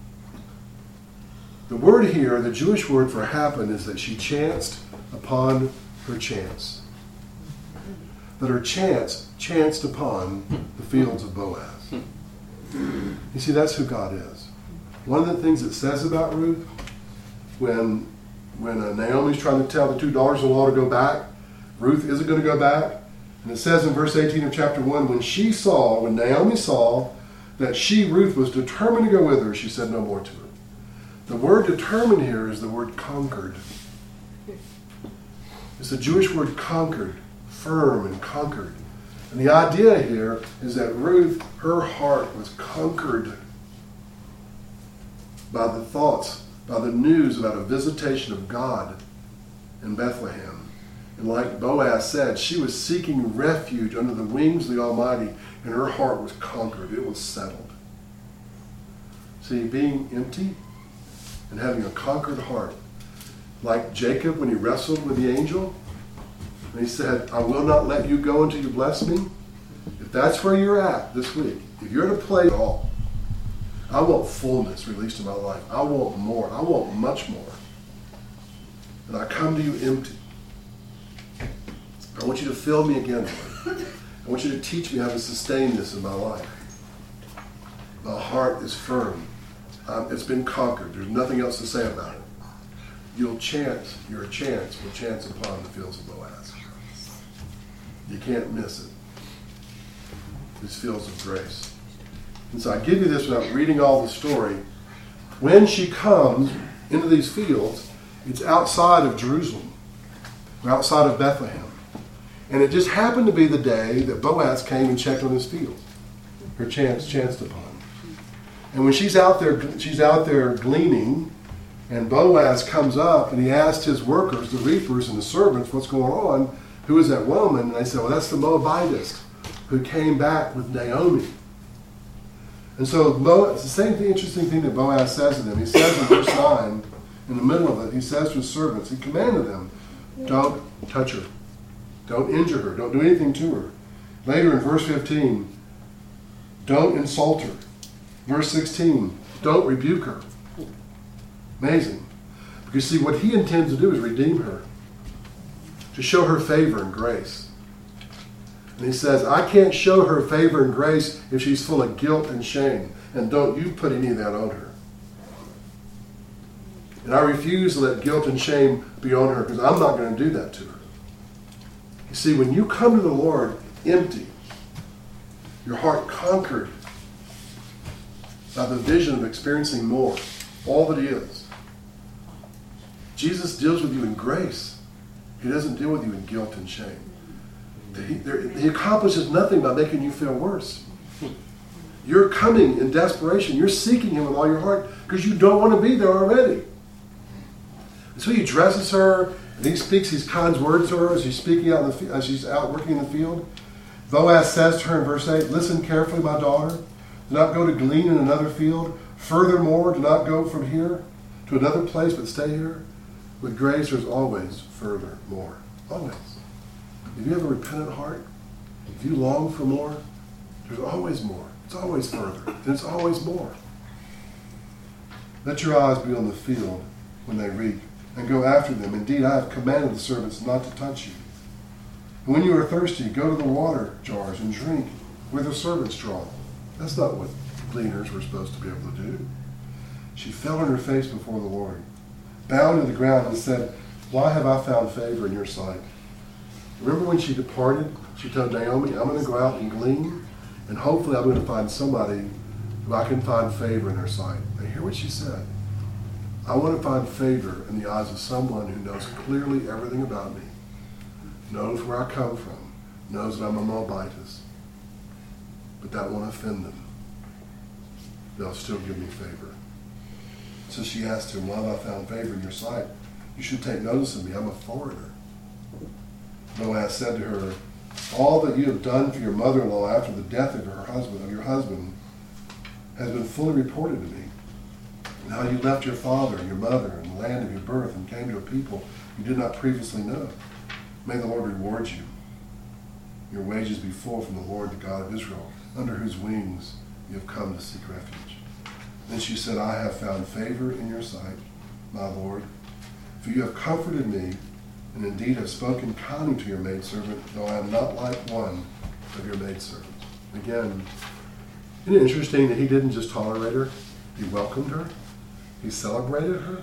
The word here, the Jewish word for happen, is that she chanced upon her chance. That her chance chanced upon the fields of Boaz. You see, that's who God is. One of the things it says about Ruth, when, when uh, Naomi's trying to tell the two daughters-in-law to go back, Ruth isn't going to go back. And it says in verse eighteen of chapter one, when she saw, when Naomi saw that she, Ruth, was determined to go with her, she said no more to her. The word determined here is the word conquered. It's the Jewish word conquered, firm and conquered. And the idea here is that Ruth, her heart was conquered by the thoughts, by the news about a visitation of God in Bethlehem. And like Boaz said, she was seeking refuge under the wings of the Almighty, and her heart was conquered. It was settled. See, being empty and having a conquered heart, like Jacob when he wrestled with the angel, and he said, I will not let you go until you bless me. If that's where you're at this week, if you're at a place at all, I want fullness released in my life. I want more. I want much more. And I come to you empty. I want you to fill me again, Lord. I want you to teach me how to sustain this in my life. My heart is firm. Um, it's been conquered. There's nothing else to say about it. You'll chance, your chance will chance upon the fields of Boaz. You can't miss it. These fields of grace. And so I give you this without reading all the story. When she comes into these fields, it's outside of Jerusalem, or outside of Bethlehem. And it just happened to be the day that Boaz came and checked on his field. Her chance chanced upon. And when she's out there, she's out there gleaning, and Boaz comes up and he asked his workers, the reapers and the servants, what's going on? Who is that woman? And they said, well, that's the Moabitess who came back with Naomi. And so Bo, it's the same thing, interesting thing that Boaz says to them. He says in verse nine, in the middle of it, he says to his servants, he commanded them, don't touch her. Don't injure her. Don't do anything to her. Later in verse fifteen, don't insult her. Verse sixteen, don't rebuke her. Amazing. Because see, what he intends to do is redeem her. To show her favor and grace. And he says, I can't show her favor and grace if she's full of guilt and shame. And don't you put any of that on her. And I refuse to let guilt and shame be on her because I'm not going to do that to her. You see, when you come to the Lord empty, your heart conquered by the vision of experiencing more, all that he is. Jesus deals with you in grace. He doesn't deal with you in guilt and shame. He, there, he accomplishes nothing by making you feel worse. You're coming in desperation. You're seeking him with all your heart because you don't want to be there already. And so he dresses her, and he speaks these kind words to her as she's speaking out in the, as she's out working in the field. Boaz says to her in verse eight, "Listen carefully, my daughter. Do not go to glean in another field. Furthermore, do not go from here to another place, but stay here. With grace, there's always furthermore." Always. If you have a repentant heart, if you long for more, there's always more. It's always further. And it's always more. Let your eyes be on the field when they reap, and go after them. Indeed, I have commanded the servants not to touch you. And when you are thirsty, go to the water jars and drink where the servants draw. That's not what gleaners were supposed to be able to do. She fell on her face before the Lord, bowed to the ground, and said, "Why have I found favor in your sight?" Remember when she departed, she told Naomi, "I'm going to go out and glean, and hopefully I'm going to find somebody who I can find favor in her sight." And hear what she said. "I want to find favor in the eyes of someone who knows clearly everything about me, knows where I come from, knows that I'm a Moabitess, but that won't offend them. They'll still give me favor." So she asked him, "Why have I found favor in your sight? You should take notice of me. I'm a foreigner." Boaz said to her, "All that you have done for your mother-in-law after the death of her husband, of your husband, has been fully reported to me. And how you left your father and your mother and the land of your birth and came to a people you did not previously know. May the Lord reward you. Your wages be full from the Lord, the God of Israel, under whose wings you have come to seek refuge." Then she said, "I have found favor in your sight, my Lord, for you have comforted me, and indeed have spoken kindly to your maidservant, though I am not like one of your maidservants." Again, isn't it interesting that he didn't just tolerate her? He welcomed her. He celebrated her.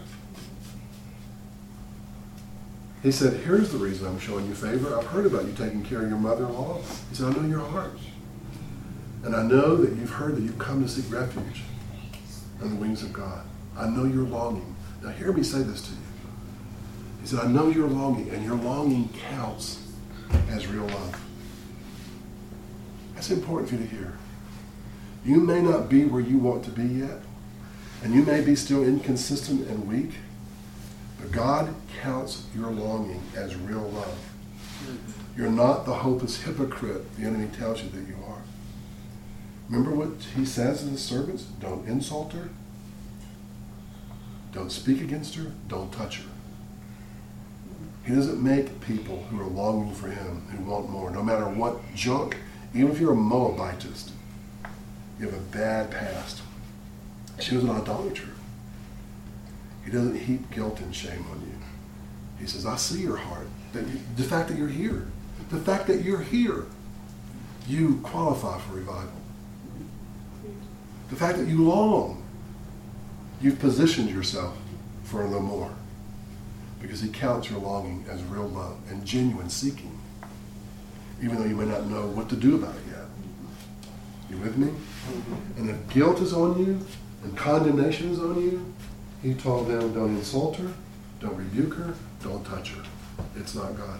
He said, "Here's the reason I'm showing you favor. I've heard about you taking care of your mother-in-law." He said, "I know your heart. And I know that you've heard that you've come to seek refuge on the wings of God. I know your longing." Now hear me say this to you. He said, "I know your longing, and your longing counts as real love." That's important for you to hear. You may not be where you want to be yet, and you may be still inconsistent and weak, but God counts your longing as real love. You're not the hopeless hypocrite the enemy tells you that you are. Remember what he says to the servants? Don't insult her. Don't speak against her. Don't touch her. He doesn't make people who are longing for him, who want more, no matter what junk. Even if you're a Moabitist, you have a bad past. She was an idolater. He doesn't heap guilt and shame on you. He says, "I see your heart. That you, the fact that you're here, the fact that you're here, you qualify for revival. The fact that you long, you've positioned yourself for a little more." Because he counts your longing as real love and genuine seeking, even though you may not know what to do about it yet. You with me? Mm-hmm. And if guilt is on you and condemnation is on you, he told them, don't insult her, don't rebuke her, don't touch her. It's not God.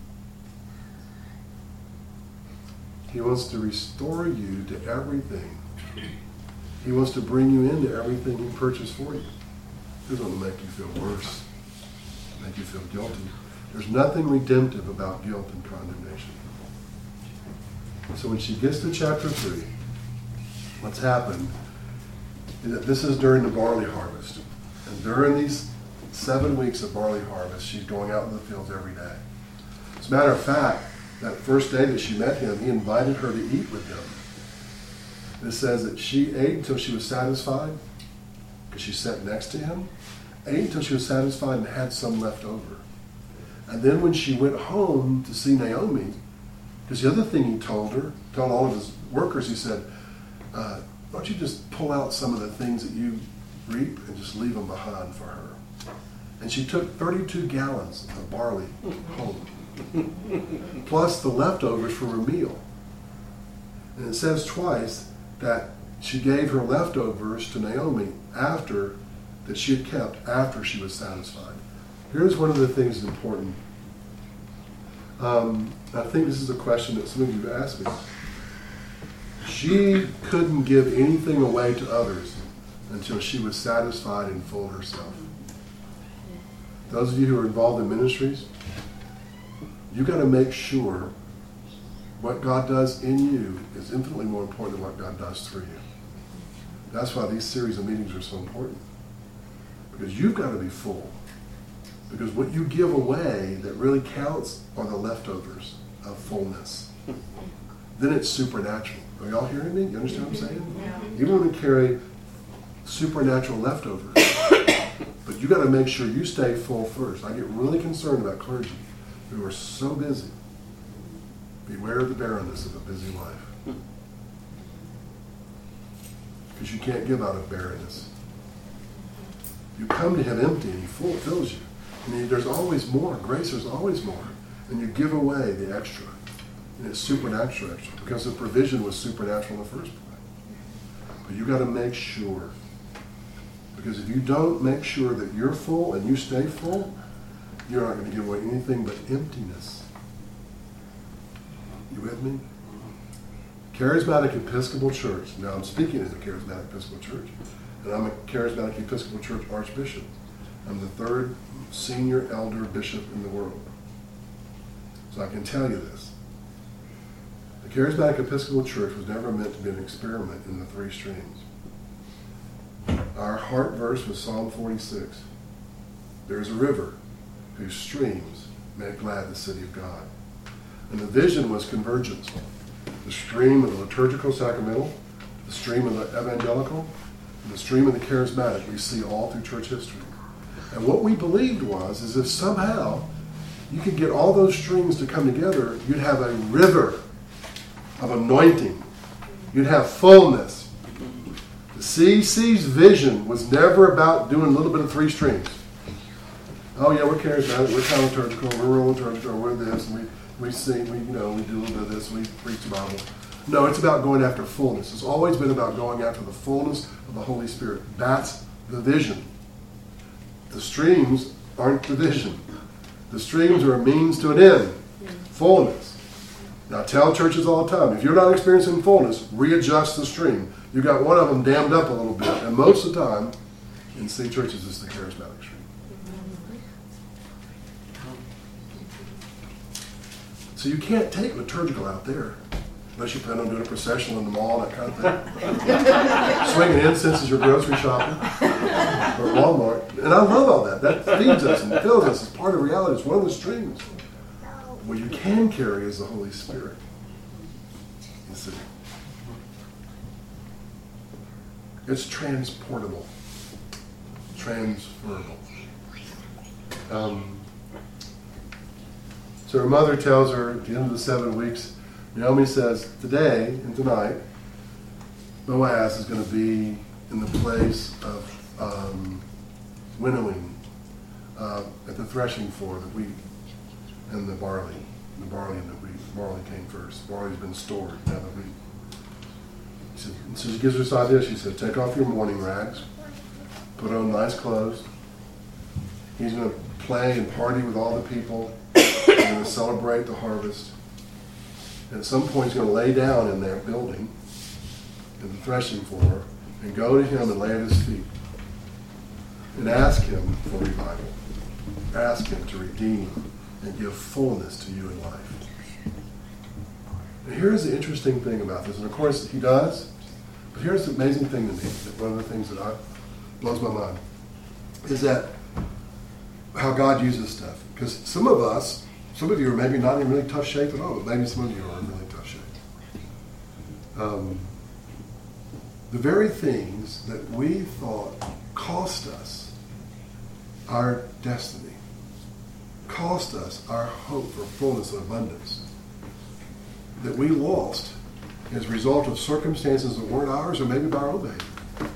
He wants to restore you to everything. He wants to bring you into everything he purchased for you. He doesn't want to make you feel worse, make you feel guilty. There's nothing redemptive about guilt and condemnation. So when she gets to chapter three, what's happened is that this is during the barley harvest. And during these seven weeks of barley harvest, she's going out in the fields every day. As a matter of fact, that first day that she met him, he invited her to eat with him. It says that she ate until she was satisfied, because she sat next to him, ate until she was satisfied and had some left over. And then when she went home to see Naomi, because the other thing he told her, told all of his workers, he said, uh, why don't you just pull out some of the things that you reap and just leave them behind for her. And she took thirty-two gallons of barley home, plus the leftovers from her meal. And it says twice that she gave her leftovers to Naomi after, that she had kept after she was satisfied. Here's one of the things that's important. Um, I think this is a question that some of you have asked me. She couldn't give anything away to others until she was satisfied and full herself. Those of you who are involved in ministries, you got to make sure what God does in you is infinitely more important than what God does through you. That's why these series of meetings are so important. Because you've got to be full. Because what you give away that really counts are the leftovers of fullness. Then it's supernatural. Are y'all hearing me? You understand what I'm saying? Yeah. You want to carry supernatural leftovers. But you got to make sure you stay full first. I get really concerned about clergy who are so busy. Beware of the barrenness of a busy life. Because you can't give out of barrenness. You come to him empty and he full fills you. I mean, there's always more. Grace, there's always more. And you give away the extra. And it's supernatural extra. Because the provision was supernatural in the first place. But you got to make sure. Because if you don't make sure that you're full and you stay full, you're not going to give away anything but emptiness. You with me? Charismatic Episcopal Church. Now I'm speaking as a Charismatic Episcopal Church. And I'm a Charismatic Episcopal Church Archbishop. I'm the third senior elder bishop in the world. So I can tell you this. The Charismatic Episcopal Church was never meant to be an experiment in the three streams. Our heart verse was Psalm forty-six. There is a river whose streams make glad the city of God. And the vision was convergence. The stream of the liturgical sacramental, the stream of the evangelical, and the stream of the charismatic we see all through church history. And what we believed was, is if somehow you could get all those streams to come together, you'd have a river of anointing. You'd have fullness. The C E C's vision was never about doing a little bit of three streams. Oh yeah, we're charismatic, we're kind of liturgical, we're real liturgical, we're this, and we, we sing, we you know, we do a little bit of this, we preach the Bible. No, it's about going after fullness. It's always been about going after the fullness of the Holy Spirit. That's the vision. The streams aren't the vision. The streams are a means to an end. Fullness. Now, I tell churches all the time, if you're not experiencing fullness, readjust the stream. You got one of them dammed up a little bit, and most of the time, in C churches, it's the charismatic stream. So you can't take liturgical out there, unless you plan on doing a procession in the mall, that kind of thing. Swinging incense as you're grocery shopping, or Walmart. And I love all that. That feeds us and fills us. It's part of reality. It's one of the streams. What you can carry is the Holy Spirit. You see? It's transportable. Transferable. Um, so her mother tells her at the end of the seven weeks, Naomi says, today and tonight, Boaz is going to be in the place of um, winnowing uh, at the threshing floor, the wheat and the barley. The barley and the wheat. The barley came first. The barley's been stored, now the wheat. She said, so she gives her this idea. She said, take off your mourning rags, put on nice clothes. He's going to play and party with all the people. He's going to celebrate the harvest. And at some point, he's going to lay down in that building, in the threshing floor, and go to him and lay at his feet. And ask him for revival. Ask him to redeem and give fullness to you in life. And here's the interesting thing about this. And of course, he does. But here's the amazing thing to me. That one of the things that I, blows my mind. Is that how God uses stuff. Because some of us, some of you are maybe not in really tough shape at all, but maybe some of you are in really tough shape. Um, the very things that we thought cost us our destiny, cost us our hope for fullness and abundance, that we lost as a result of circumstances that weren't ours, or maybe by our own behavior.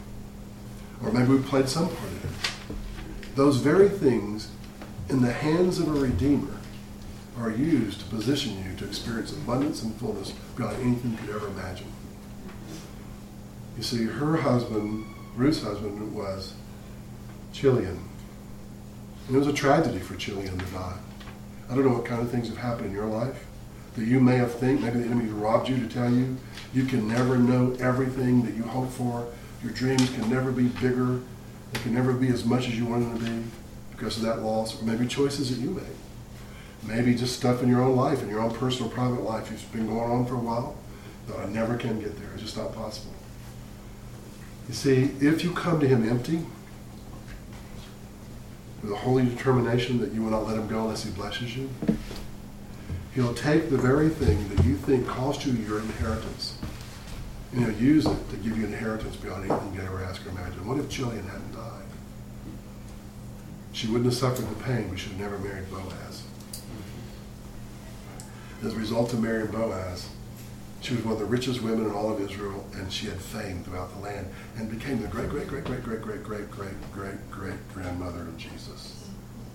Or maybe we played some part in it. Those very things, in the hands of a Redeemer, are used to position you to experience abundance and fullness beyond anything you could ever imagine. You see, her husband, Ruth's husband, was Chilion. And it was a tragedy for Chilion to die. I don't know what kind of things have happened in your life that you may have think, maybe the enemy robbed you to tell you You can never know everything that you hope for. Your dreams can never be bigger. They can never be as much as you want them to be because of that loss, or maybe choices that you made. Maybe just stuff in your own life, in your own personal, private life. You've been going on for a while. No, I never can get there. It's just not possible. You see, if you come to him empty, with a holy determination that you will not let him go unless he blesses you, he'll take the very thing that you think cost you your inheritance, and he'll use it to give you inheritance beyond anything you could ever ask or imagine. What if Jillian hadn't died? She wouldn't have suffered the pain, but she would have never married Boaz. As a result of marrying Boaz, she was one of the richest women in all of Israel, and she had fame throughout the land, and became the great, great, great, great, great, great, great, great, great, great grandmother of Jesus.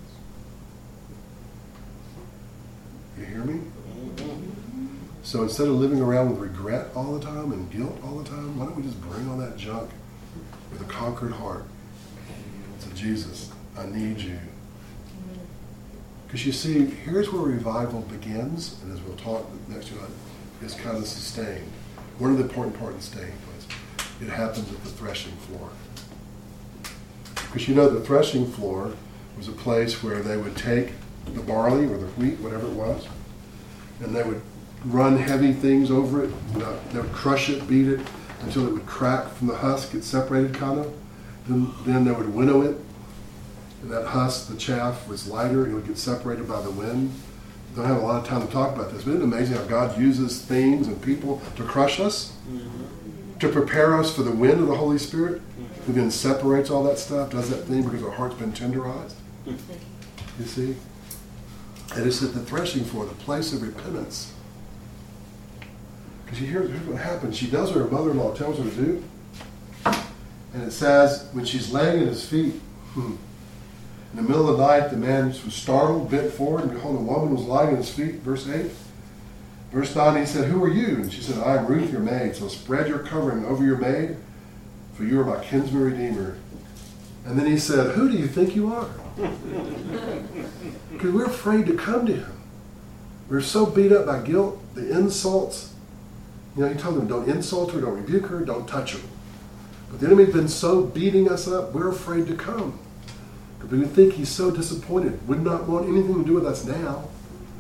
You hear me? So instead of living around with regret all the time and guilt all the time, why don't we just bring all that junk with a conquered heart to Jesus? I need you. Because you see, here's where revival begins, and as we'll talk next to it, is kind of sustained. One of the important parts of the staying place, it happens at the threshing floor. Because you know the threshing floor was a place where they would take the barley or the wheat, whatever it was, and they would run heavy things over it. You know, they would crush it, beat it, until it would crack from the husk, get separated kind of. Then, then they would winnow it. And that husk, the chaff, was lighter. It would get separated by the wind. Don't have a lot of time to talk about this, but isn't it amazing how God uses things and people to crush us, mm-hmm. to prepare us for the wind of the Holy Spirit, mm-hmm. who then separates all that stuff, does that thing because our heart's been tenderized? Mm-hmm. You see? And it's at the threshing floor, the place of repentance. Because you hear, here's what happens. She does what her mother-in-law tells her to do. And it says, when she's laying at his feet, hmm, in the middle of the night, the man was startled, bent forward, and behold, a woman was lying at his feet. Verse eight. Verse nine, he said, who are you? And she said, I am Ruth, your maid. So spread your covering over your maid, for you are my kinsman redeemer. And then he said, who do you think you are? Because we're afraid to come to him. We're so beat up by guilt, the insults. You know, he told them, don't insult her, don't rebuke her, don't touch her. But the enemy's been so beating us up, we're afraid to come. Because we think he's so disappointed, would not want anything to do with us now.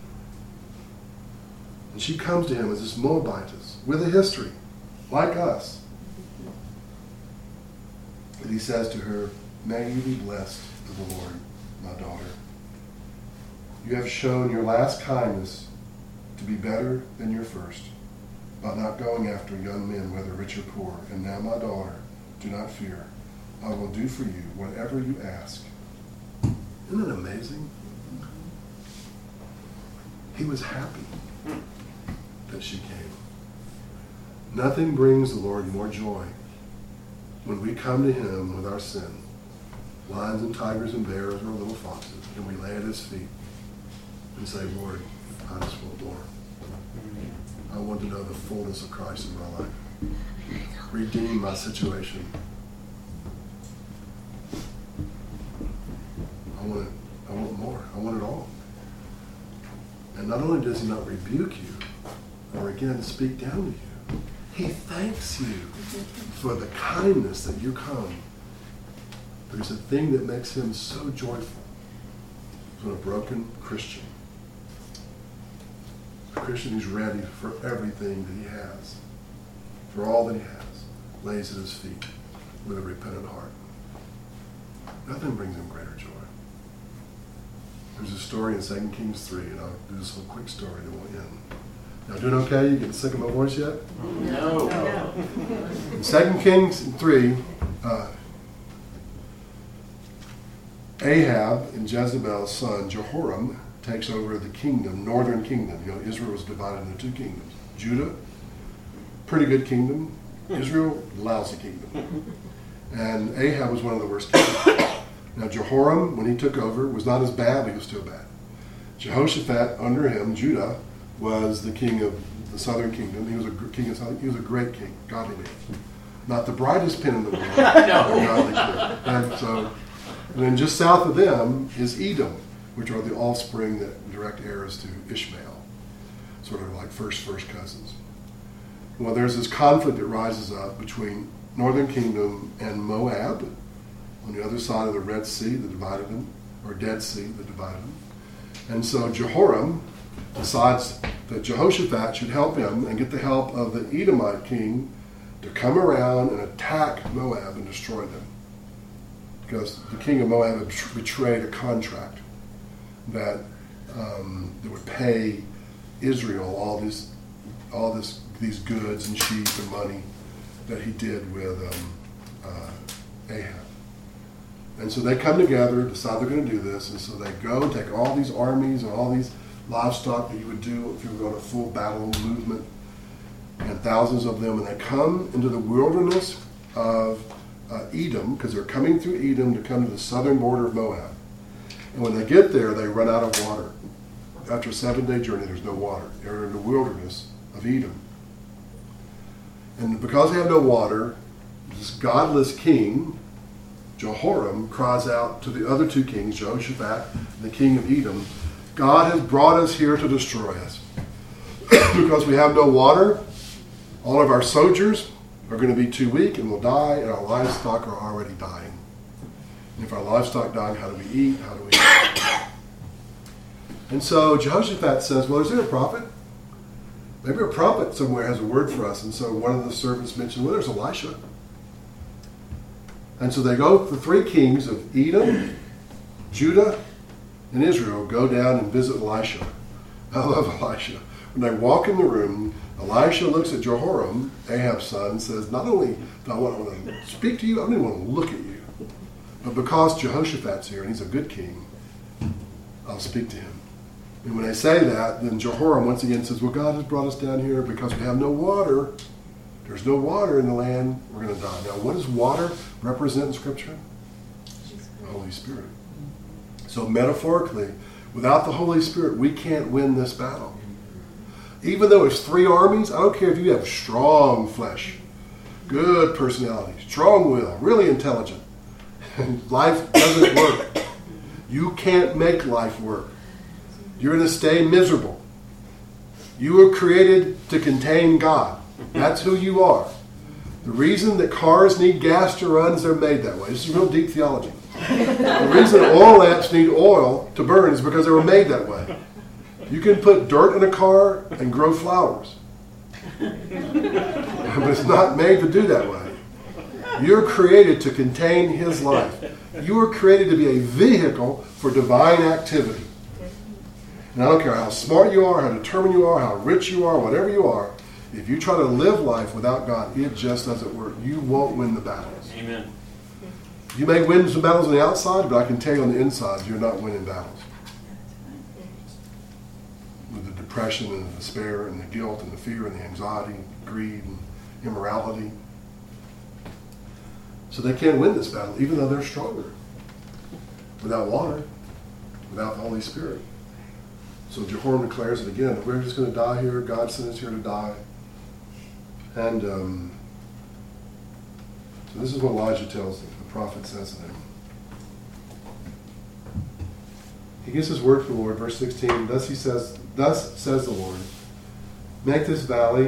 And she comes to him as this Moabitess, with a history, like us. And he says to her, may you be blessed of the Lord, my daughter. You have shown your last kindness to be better than your first, by not going after young men, whether rich or poor. And now, my daughter, do not fear. I will do for you whatever you ask. Isn't it amazing? He was happy that she came. Nothing brings the Lord more joy when we come to him with our sin. Lions and tigers and bears or little foxes. And we lay at his feet and say, Lord, I just want more. I want to know the fullness of Christ in my life. Redeem my situation. I want it. I want more. I want it all. And not only does he not rebuke you or again speak down to you, he thanks you for the kindness that you come. There's a thing that makes him so joyful when a broken Christian, a Christian who's ready for everything that he has, for all that he has, lays at his feet with a repentant heart. Nothing brings him greater joy. There's a story in Second Kings three, and I'll do this little quick story that will end. Now, doing okay? You getting sick of my voice yet? No. No. In Second Kings three, uh, Ahab and Jezebel's son, Jehoram, takes over the kingdom, northern kingdom. You know, Israel was divided into two kingdoms. Judah, pretty good kingdom. Israel, lousy kingdom. And Ahab was one of the worst kingdoms. Now, Jehoram, when he took over, was not as bad, but he was still bad. Jehoshaphat, under him, Judah, was the king of the southern kingdom. He was a king of southern, he was a great king, godly man. Not the brightest pin in the world, No. but a godly king. And so, and then just south of them is Edom, which are the offspring that direct heirs to Ishmael, sort of like first first cousins. Well, there's this conflict that rises up between Northern Kingdom and Moab on the other side of the Red Sea that divided them, or Dead Sea that divided them. And so Jehoram decides that Jehoshaphat should help him and get the help of the Edomite king to come around and attack Moab and destroy them. Because the king of Moab had betrayed a contract that um, that would pay Israel all this, all this, these goods and sheep and money that he did with um, uh, Ahab. And so they come together, decide they're going to do this, and so they go and take all these armies and all these livestock that you would do if you were on a full battle movement, and thousands of them, and they come into the wilderness of uh, Edom, because they're coming through Edom to come to the southern border of Moab. And when they get there, they run out of water. After a seven-day journey, there's no water. They're in the wilderness of Edom. And because they have no water, this godless king, Jehoram, cries out to the other two kings, Jehoshaphat and the king of Edom, God has brought us here to destroy us. Because we have no water, all of our soldiers are going to be too weak and will die, and our livestock are already dying. And if our livestock die, how do we eat? How do we eat? And so Jehoshaphat says, well, is there a prophet? Maybe a prophet somewhere has a word for us. And so one of the servants mentioned, well, there's Elisha. And so they go, the three kings of Edom, Judah, and Israel go down and visit Elisha. I love Elisha. When they walk in the room, Elisha looks at Jehoram, Ahab's son, and says, not only do I want to speak to you, I don't even want to look at you. But because Jehoshaphat's here, and he's a good king, I'll speak to him. And when they say that, then Jehoram once again says, well, God has brought us down here because we have no water. There's no water in the land. We're going to die. Now, what does water represent in Scripture? The Holy Spirit. So metaphorically, without the Holy Spirit, we can't win this battle. Even though it's three armies, I don't care if you have strong flesh, good personality, strong will, really intelligent. Life doesn't work. You can't make life work. You're going to stay miserable. You were created to contain God. That's who you are. The reason that cars need gas to run is they're made that way. This is real deep theology. The reason oil lamps need oil to burn is because they were made that way. You can put dirt in a car and grow flowers. But it's not made to do that way. You're created to contain His life. You were created to be a vehicle for divine activity. And I don't care how smart you are, how determined you are, how rich you are, whatever you are, if you try to live life without God, it just doesn't work. You won't win the battles. Amen. You may win some battles on the outside, but I can tell you on the inside, you're not winning battles. With the depression and the despair and the guilt and the fear and the anxiety, greed and immorality. So they can't win this battle, even though they're stronger. Without water, without the Holy Spirit. So Jehoram declares it again. We're just going to die here. God sent us here to die. And um, so this is what Elijah tells them. The prophet says to them. He gives his word from the Lord. Verse sixteen. Thus he says, Thus says the Lord, make this valley